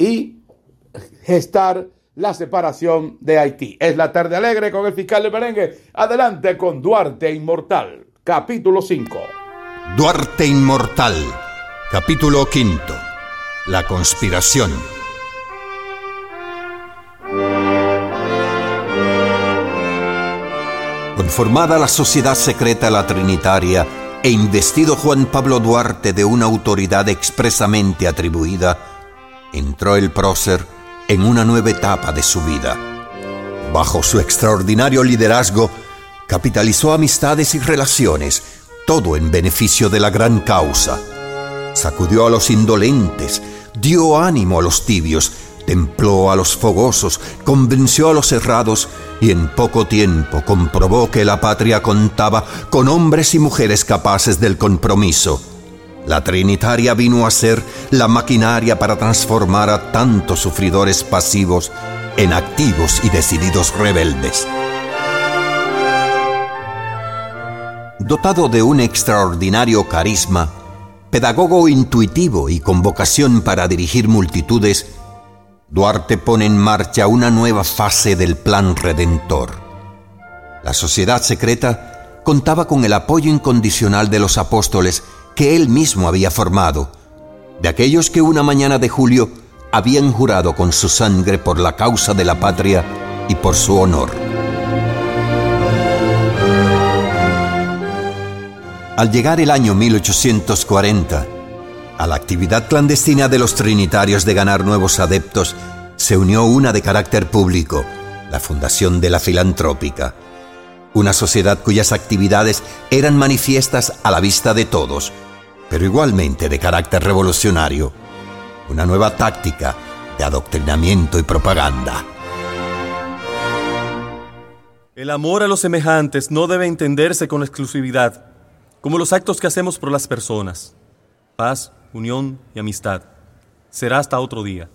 y gestar la separación de Haití. Es la tarde alegre con el fiscal del merengue. Adelante con Duarte Inmortal, capítulo cinco. Duarte Inmortal, capítulo quinto. La conspiración. Conformada la sociedad secreta La Trinitaria e investido Juan Pablo Duarte de una autoridad expresamente atribuida, entró el prócer en una nueva etapa de su vida. Bajo su extraordinario liderazgo, capitalizó amistades y relaciones, todo en beneficio de la gran causa. Sacudió a los indolentes, dio ánimo a los tibios, templó a los fogosos, convenció a los cerrados y en poco tiempo comprobó que la patria contaba con hombres y mujeres capaces del compromiso, La Trinitaria vino a ser la maquinaria para transformar a tantos sufridores pasivos en activos y decididos rebeldes. Dotado de un extraordinario carisma, pedagogo intuitivo y con vocación para dirigir multitudes, Duarte pone en marcha una nueva fase del plan redentor. La sociedad secreta contaba con el apoyo incondicional de los apóstoles que él mismo había formado, de aquellos que una mañana de julio habían jurado con su sangre por la causa de la patria y por su honor. Al llegar el año mil ochocientos cuarenta, a la actividad clandestina de los trinitarios de ganar nuevos adeptos, se unió una de carácter público, la Fundación de la Filantrópica, una sociedad cuyas actividades eran manifiestas a la vista de todos, pero igualmente de carácter revolucionario, una nueva táctica de adoctrinamiento y propaganda. El amor a los semejantes no debe entenderse con exclusividad, como los actos que hacemos por las personas. Paz, unión y amistad. Será hasta otro día.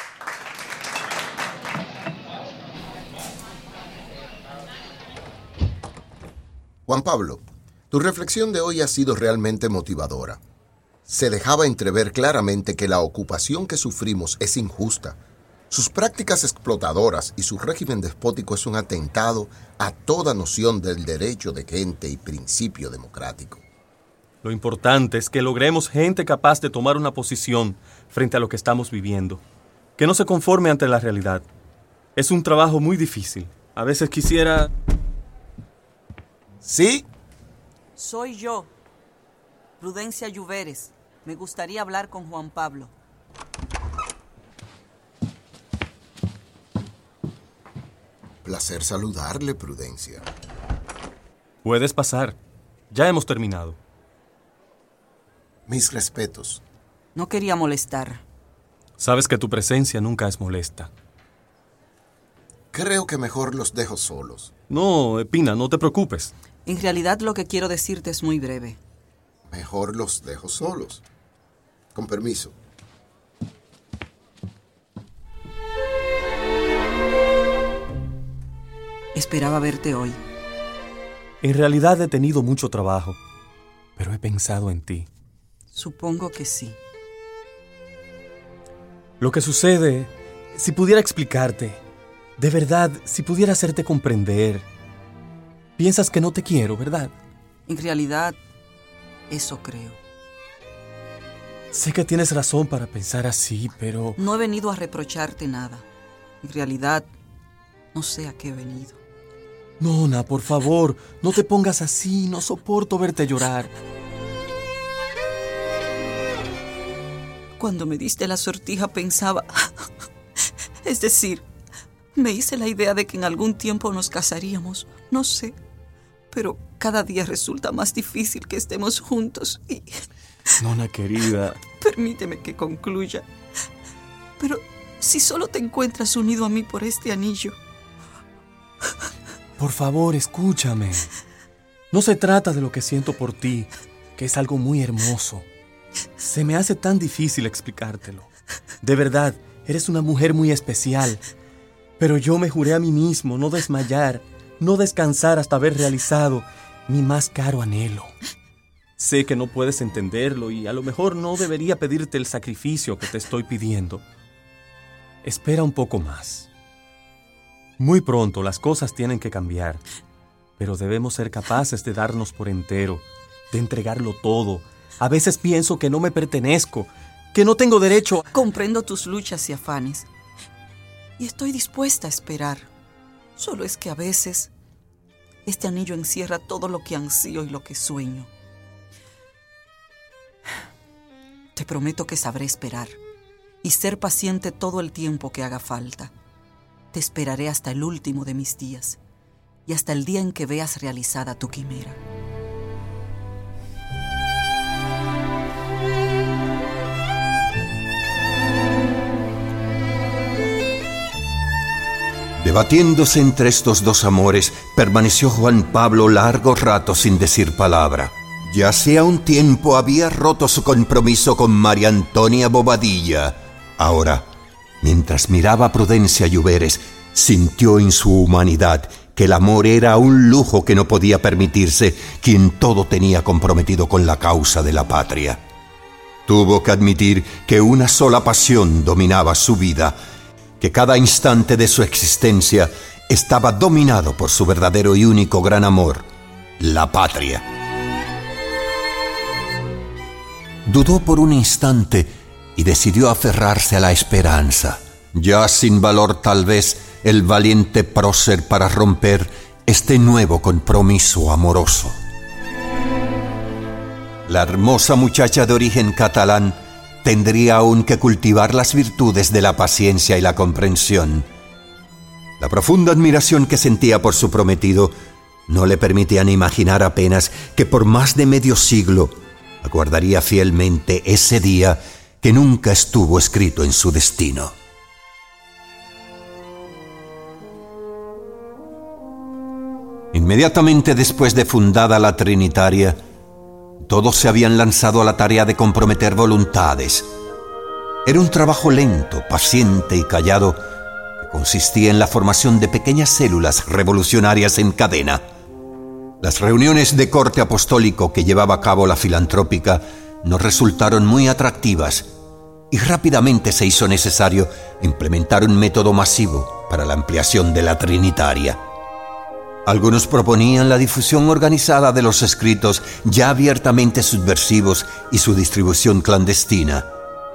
Juan Pablo, tu reflexión de hoy ha sido realmente motivadora. Se dejaba entrever claramente que la ocupación que sufrimos es injusta. Sus prácticas explotadoras y su régimen despótico es un atentado a toda noción del derecho de gente y principio democrático. Lo importante es que logremos gente capaz de tomar una posición frente a lo que estamos viviendo, que no se conforme ante la realidad. Es un trabajo muy difícil. A veces quisiera... ¿Sí? Soy yo, Prudencia Lluveres. Me gustaría hablar con Juan Pablo. Placer saludarle, Prudencia. Puedes pasar. Ya hemos terminado. Mis respetos. No quería molestar. Sabes que tu presencia nunca es molesta. Creo que mejor los dejo solos. No, Pina, no te preocupes. En realidad lo que quiero decirte es muy breve. Mejor los dejo solos. Con permiso. Esperaba verte hoy. En realidad he tenido mucho trabajo, pero he pensado en ti. Supongo que sí. Lo que sucede, si pudiera explicarte, de verdad, si pudiera hacerte comprender, piensas que no te quiero, ¿verdad? En realidad, eso creo. Sé que tienes razón para pensar así, pero... No he venido a reprocharte nada. En realidad, no sé a qué he venido. Nona, por favor, no te pongas así, no soporto verte llorar. Cuando me diste la sortija pensaba... Es decir, me hice la idea de que en algún tiempo nos casaríamos. No sé, pero cada día resulta más difícil que estemos juntos y... Nona querida... Permíteme que concluya. Pero si solo te encuentras unido a mí por este anillo... Por favor, escúchame. No se trata de lo que siento por ti, que es algo muy hermoso. Se me hace tan difícil explicártelo. De verdad, eres una mujer muy especial. Pero yo me juré a mí mismo no desmayar, no descansar hasta haber realizado mi más caro anhelo. Sé que no puedes entenderlo y a lo mejor no debería pedirte el sacrificio que te estoy pidiendo. Espera un poco más. Muy pronto las cosas tienen que cambiar, pero debemos ser capaces de darnos por entero, de entregarlo todo. A veces pienso que no me pertenezco, que no tengo derecho... Comprendo tus luchas y afanes, y estoy dispuesta a esperar. Solo es que a veces este anillo encierra todo lo que ansío y lo que sueño. Te prometo que sabré esperar y ser paciente todo el tiempo que haga falta. Te esperaré hasta el último de mis días y hasta el día en que veas realizada tu quimera. Debatiéndose entre estos dos amores, permaneció Juan Pablo largo rato sin decir palabra. Ya hacía un tiempo había roto su compromiso con María Antonia Bobadilla. Ahora, mientras miraba a Prudencia Lluveres, sintió en su humanidad que el amor era un lujo que no podía permitirse quien todo tenía comprometido con la causa de la patria. Tuvo que admitir que una sola pasión dominaba su vida, que cada instante de su existencia estaba dominado por su verdadero y único gran amor, la patria. Dudó por un instante y decidió aferrarse a la esperanza, ya sin valor tal vez el valiente prócer para romper este nuevo compromiso amoroso. La hermosa muchacha de origen catalán tendría aún que cultivar las virtudes de la paciencia y la comprensión. La profunda admiración que sentía por su prometido no le permitían imaginar apenas que por más de medio siglo aguardaría fielmente ese día que nunca estuvo escrito en su destino. Inmediatamente después de fundada la Trinitaria, todos se habían lanzado a la tarea de comprometer voluntades. Era un trabajo lento, paciente y callado, que consistía en la formación de pequeñas células revolucionarias en cadena. Las reuniones de corte apostólico que llevaba a cabo la filantrópica no resultaron muy atractivas y rápidamente se hizo necesario implementar un método masivo para la ampliación de la Trinitaria. Algunos proponían la difusión organizada de los escritos ya abiertamente subversivos y su distribución clandestina.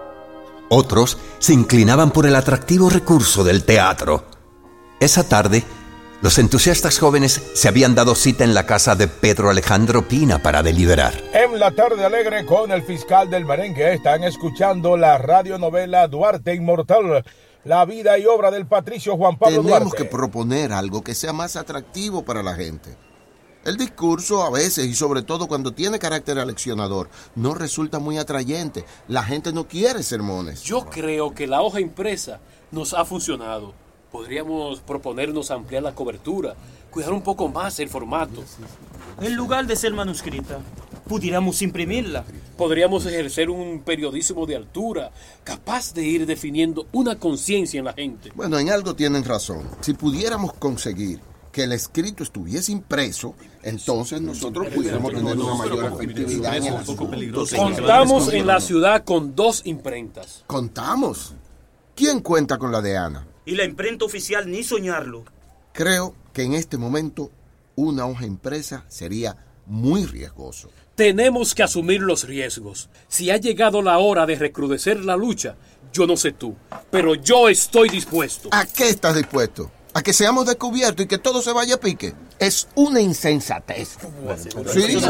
Otros se inclinaban por el atractivo recurso del teatro. Esa tarde, los entusiastas jóvenes se habían dado cita en la casa de Pedro Alejandro Pina para deliberar. En la tarde alegre con el fiscal del merengue están escuchando la radionovela Duarte Inmortal, la vida y obra del patricio Juan Pablo Duarte. Tenemos que proponer algo que sea más atractivo para la gente. El discurso a veces, y sobre todo cuando tiene carácter aleccionador, no resulta muy atrayente. La gente no quiere sermones. Yo creo que la hoja impresa nos ha funcionado. Podríamos proponernos ampliar la cobertura, cuidar un poco más el formato. En lugar de ser manuscrita, pudiéramos imprimirla. Podríamos ejercer un periodismo de altura, capaz de ir definiendo una conciencia en la gente. Bueno, en algo tienen razón. Si pudiéramos conseguir que el escrito estuviese impreso, entonces nosotros pudiéramos tener una mayor efectividad en el asunto. Contamos en la ciudad con dos imprentas. ¿Contamos? ¿Quién cuenta con la de Ana? Y la imprenta oficial ni soñarlo. Creo que en este momento una hoja impresa sería muy riesgoso. Tenemos que asumir los riesgos. Si ha llegado la hora de recrudecer la lucha, yo no sé tú, pero yo estoy dispuesto. ¿A qué estás dispuesto? ¿A que seamos descubiertos y que todo se vaya a pique? Es una insensatez. Sí,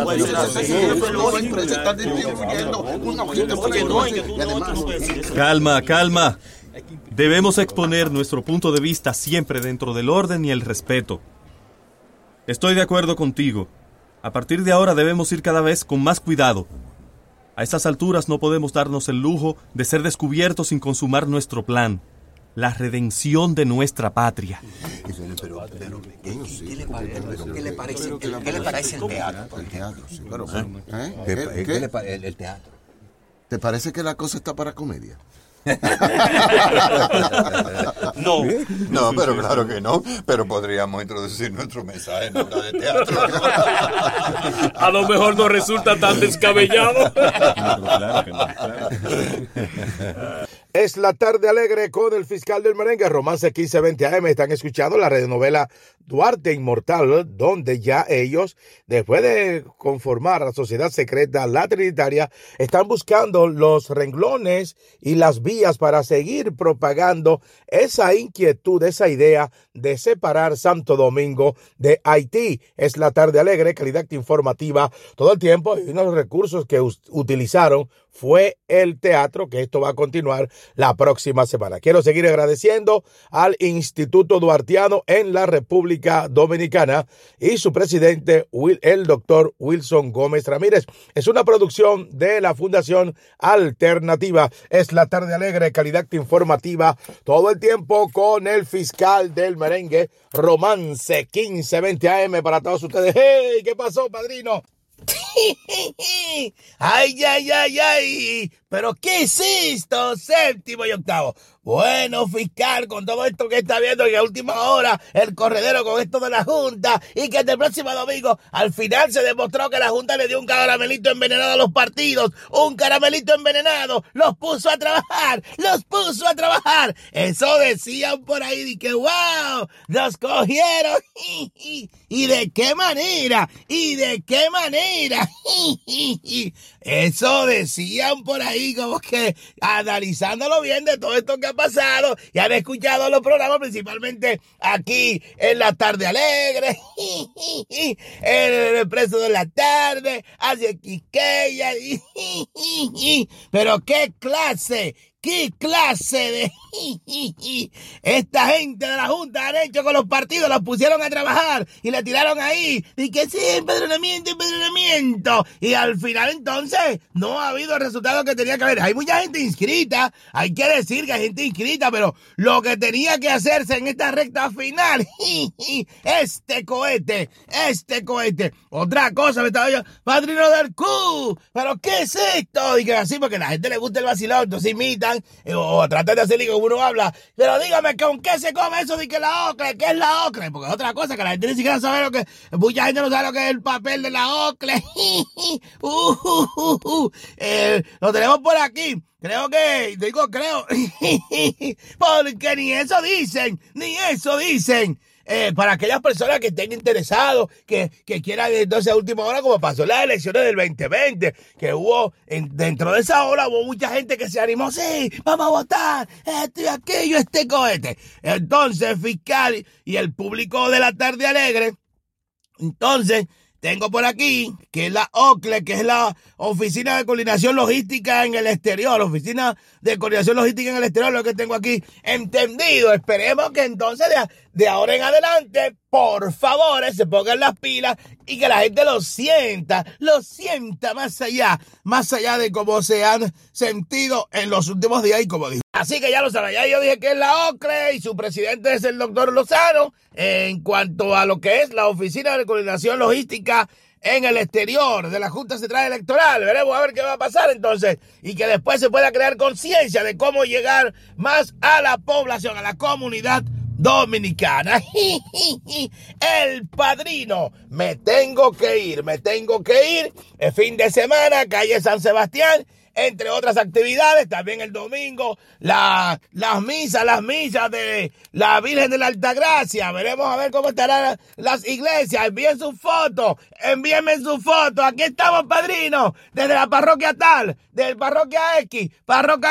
calma, calma. Debemos exponer nuestro punto de vista siempre dentro del orden y el respeto. Estoy de acuerdo contigo. A partir de ahora debemos ir cada vez con más cuidado. A estas alturas no podemos darnos el lujo de ser descubiertos sin consumar nuestro plan. La redención de nuestra patria. ¿Qué le parece el teatro? El teatro, sí. Pero, ¿eh? ¿Qué, qué? El, el teatro. ¿Te parece que la cosa está para comedia? No. No, pero claro que no. Pero podríamos introducir nuestro mensaje en obra de teatro. A lo mejor no resulta tan descabellado. Claro que no, claro. Es la tarde alegre con el fiscal del merengue, Romance quince veinte A M. Están escuchando la radionovela Duarte Inmortal, donde ya ellos, después de conformar la sociedad secreta La Trinitaria, están buscando los renglones y las vías para seguir propagando esa inquietud, esa idea de separar Santo Domingo de Haití. Es la tarde alegre, calidad informativa todo el tiempo, y uno de los recursos que utilizaron fue el teatro, que esto va a continuar la próxima semana. Quiero seguir agradeciendo al Instituto Duartiano en la República Dominicana y su presidente, el doctor Wilson Gómez Ramírez. Es una producción de la Fundación Alternativa. Es la tarde alegre, calidad informativa todo el tiempo con el fiscal del merengue, Romance quince veinte A M para todos ustedes. ¡Hey! ¿Qué pasó, padrino? Ay, ay, ay, ay. ¿Pero qué es esto? Séptimo y octavo. Bueno, fiscal, con todo esto que está viendo que a última hora el corredero con esto de la Junta y que el próximo domingo al final se demostró que la Junta le dio un caramelito envenenado a los partidos, un caramelito envenenado, los puso a trabajar, los puso a trabajar. Eso decían por ahí, de que wow, nos cogieron. ¿Y de qué manera? ¿Y de qué manera? Eso decían por ahí, como que analizándolo bien de todo esto que ha pasado y han escuchado los programas, principalmente aquí en La Tarde Alegre, en el Expreso de la Tarde, hacia Quiqueya. Pero qué clase, qué clase de esta gente de la Junta han hecho con los partidos, los pusieron a trabajar y le tiraron ahí, y que sí, empadronamiento, empadronamiento, y al final entonces no ha habido el resultado que tenía que haber. Hay mucha gente inscrita, hay que decir que hay gente inscrita, pero lo que tenía que hacerse en esta recta final, este cohete, este cohete, otra cosa, me estaba yo, padrino del Q, pero ¿qué es esto? Y que así, porque a la gente le gusta el vacilón, entonces imitan, o, o tratan de hacerle como uno habla, pero dígame, ¿con qué se come eso de que la ocre? ¿Qué es la ocre? Porque es otra cosa que la gente ni siquiera sabe lo que, mucha gente no sabe lo que es el papel de la ocre. uh, uh, uh, uh. Eh, lo tenemos por aquí. Creo que, digo creo, porque ni eso dicen, ni eso dicen. Eh, para aquellas personas que estén interesados, que, que quieran entonces a última hora, como pasó en las elecciones del veinte veinte, que hubo, en, dentro de esa hora hubo mucha gente que se animó, sí, vamos a votar, esto y aquello, este cohete. Entonces, fiscal y el público de La Tarde Alegre, entonces, tengo por aquí que es la O C L E, que es la Oficina de Coordinación Logística en el Exterior, Oficina de Coordinación Logística en el Exterior, lo que tengo aquí entendido. Esperemos que entonces de, de ahora en adelante, por favor, se pongan las pilas y que la gente lo sienta, lo sienta más allá, más allá de cómo se han sentido en los últimos días y como dijo. Así que ya lo saben, ya yo dije que es la O C L E y su presidente es el doctor Lozano. En cuanto a lo que es la Oficina de Coordinación Logística en el Exterior de la Junta Central Electoral, veremos a ver qué va a pasar entonces y que después se pueda crear conciencia de cómo llegar más a la población, a la comunidad dominicana. El padrino, me tengo que ir, me tengo que ir, el fin de semana, calle San Sebastián, entre otras actividades, también el domingo, la, las misas, las misas de la Virgen de la Altagracia. Veremos a ver cómo estarán las iglesias. Envíen sus fotos, envíenme sus fotos. Aquí estamos, padrino, desde la parroquia tal, del parroquia X, parroquia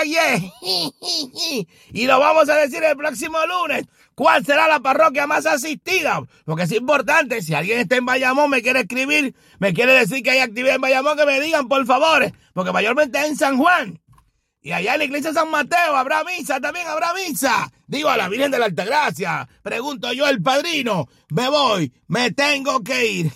Y. Y lo vamos a decir el próximo lunes. ¿Cuál será la parroquia más asistida? Porque es importante, si alguien está en Bayamón, me quiere escribir, me quiere decir que hay actividad en Bayamón, que me digan, por favor, porque mayormente es en San Juan. Y allá en la iglesia de San Mateo habrá misa, también habrá misa. Digo, a la Virgen de la Altagracia. Pregunto yo, el padrino, me voy, me tengo que ir.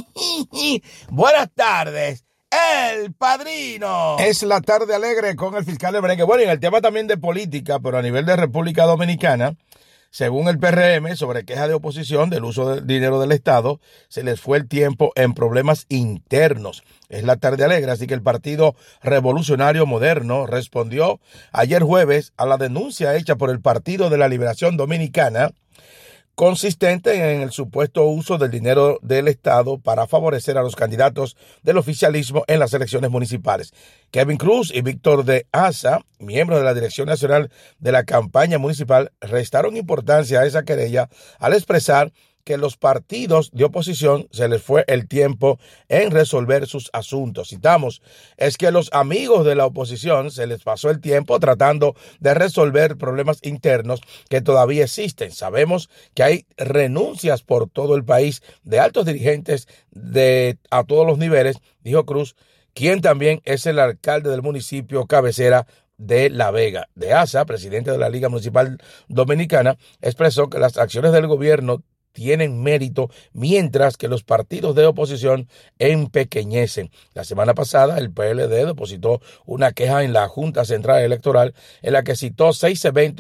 Buenas tardes. El padrino. Es La Tarde Alegre con el fiscal de Merengue. Bueno, y en el tema también de política, pero a nivel de República Dominicana, según el P R M, sobre queja de oposición del uso del dinero del Estado, se les fue el tiempo en problemas internos. Es La Tarde Alegre, así que el Partido Revolucionario Moderno respondió ayer jueves a la denuncia hecha por el Partido de la Liberación Dominicana, consistente en el supuesto uso del dinero del Estado para favorecer a los candidatos del oficialismo en las elecciones municipales. Kevin Cruz y Víctor de Asa, miembros de la Dirección Nacional de la Campaña Municipal, restaron importancia a esa querella al expresar que los partidos de oposición se les fue el tiempo en resolver sus asuntos. Citamos, es que los amigos de la oposición se les pasó el tiempo tratando de resolver problemas internos que todavía existen. Sabemos que hay renuncias por todo el país de altos dirigentes de a todos los niveles, dijo Cruz, quien también es el alcalde del municipio cabecera de La Vega. De Asa, presidente de la Liga Municipal Dominicana, expresó que las acciones del gobierno tienen mérito, mientras que los partidos de oposición empequeñecen. La semana pasada, el P L D depositó una queja en la Junta Central Electoral en la que citó seis eventos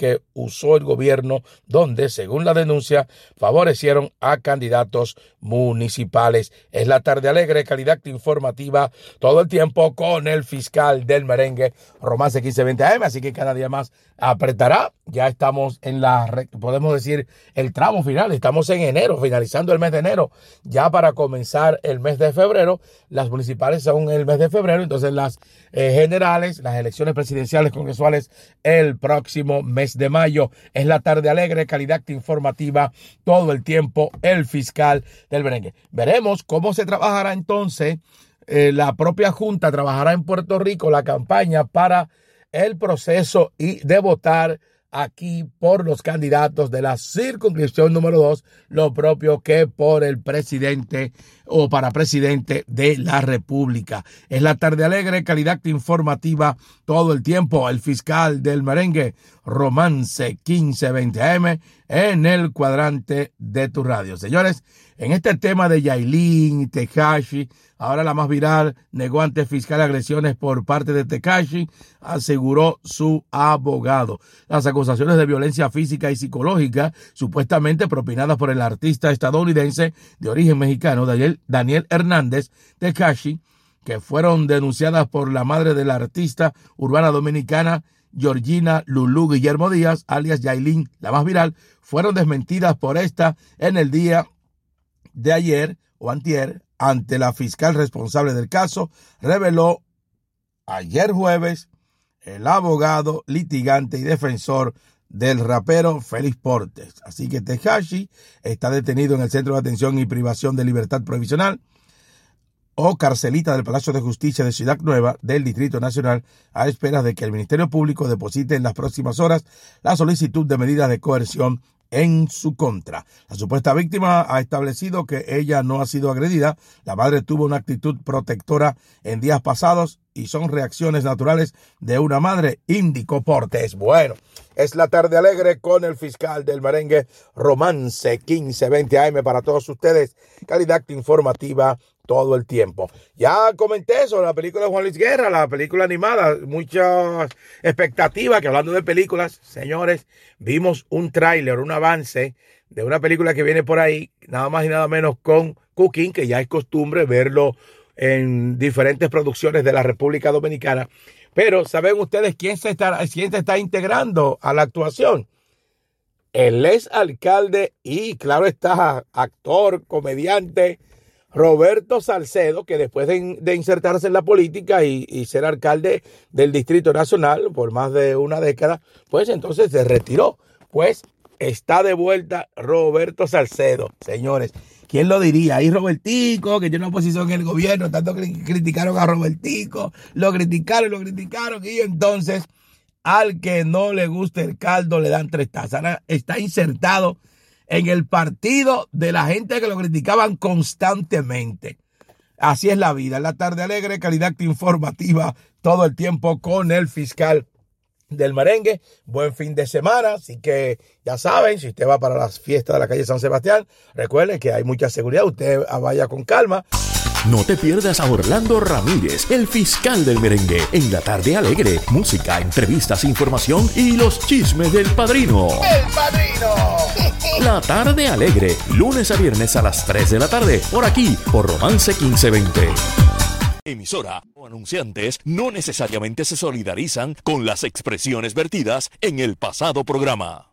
que usó el gobierno, donde, según la denuncia, favorecieron a candidatos municipales. Es la tarde alegre, calidad informativa, todo el tiempo con el fiscal del merengue, Romance quince veinte A M, así que cada día más apretará. Ya estamos en la, podemos decir, el tramo final, estamos en enero, finalizando el mes de enero, ya para comenzar el mes de febrero. Las municipales son el mes de febrero, entonces las eh, generales, las elecciones presidenciales congresuales el próximo mes de mayo. Es la tarde alegre, calidad informativa, todo el tiempo, el fiscal del merengue. Veremos cómo se trabajará entonces. Eh, la propia Junta trabajará en Puerto Rico la campaña para el proceso y de votar aquí por los candidatos de la circunscripción número dos, lo propio que por el presidente o para presidente de la República. Es la tarde alegre, calidad informativa, todo el tiempo, el fiscal del merengue, Romance quince veinte A M, en el cuadrante de tu radio. Señores, en este tema de Yailin y Tekashi, ahora la más viral, negó ante fiscal agresiones por parte de Tekashi, aseguró su abogado. Las acusaciones de violencia física y psicológica, supuestamente propinadas por el artista estadounidense de origen mexicano, Daniel, Daniel Hernández Tekashi, que fueron denunciadas por la madre de la artista urbana dominicana, Georgina Lulú Guillermo Díaz, alias Yailin, la más viral, fueron desmentidas por esta en el día de ayer o antier, ante la fiscal responsable del caso, reveló ayer jueves el abogado, litigante y defensor del rapero Félix Portes. Así que Tekashi está detenido en el Centro de Atención y Privación de Libertad Provisional o Carcelita del Palacio de Justicia de Ciudad Nueva del Distrito Nacional, a espera de que el Ministerio Público deposite en las próximas horas la solicitud de medidas de coerción en su contra. La supuesta víctima ha establecido que ella no ha sido agredida. La madre tuvo una actitud protectora en días pasados y son reacciones naturales de una madre, indicó Portes. Bueno, es la tarde alegre con el fiscal del merengue, Romance quince veinte A M para todos ustedes. Calidad informativa todo el tiempo. Ya comenté sobre la película de Juan Luis Guerra, la película animada, muchas expectativas, que hablando de películas, señores, vimos un tráiler, un avance de una película que viene por ahí, nada más y nada menos con Cooking, que ya es costumbre verlo en diferentes producciones de la República Dominicana. Pero, ¿saben ustedes quién se está, quién se está integrando a la actuación? El ex alcalde y, claro está, actor, comediante, Roberto Salcedo, que después de, de insertarse en la política y, y ser alcalde del Distrito Nacional por más de una década, pues entonces se retiró. Pues está de vuelta Roberto Salcedo, señores. ¿Quién lo diría? Ahí Robertico, que tiene una posición en el gobierno, tanto que criticaron a Robertico, lo criticaron, lo criticaron, y entonces al que no le guste el caldo le dan tres tazas. Ahora está insertado en el partido de la gente que lo criticaban constantemente. Así es la vida. En la tarde alegre, calidad informativa, todo el tiempo con el fiscal del merengue. Buen fin de semana, así que ya saben, si usted va para las fiestas de la calle San Sebastián, recuerde que hay mucha seguridad, usted vaya con calma. No te pierdas a Orlando Ramírez, el fiscal del merengue, en la tarde alegre. Música, entrevistas, información y los chismes del padrino. ¡El padrino! La tarde alegre, lunes a viernes a las tres de la tarde, por aquí, por Romance quince veinte. Emisora o anunciantes no necesariamente se solidarizan con las expresiones vertidas en el pasado programa.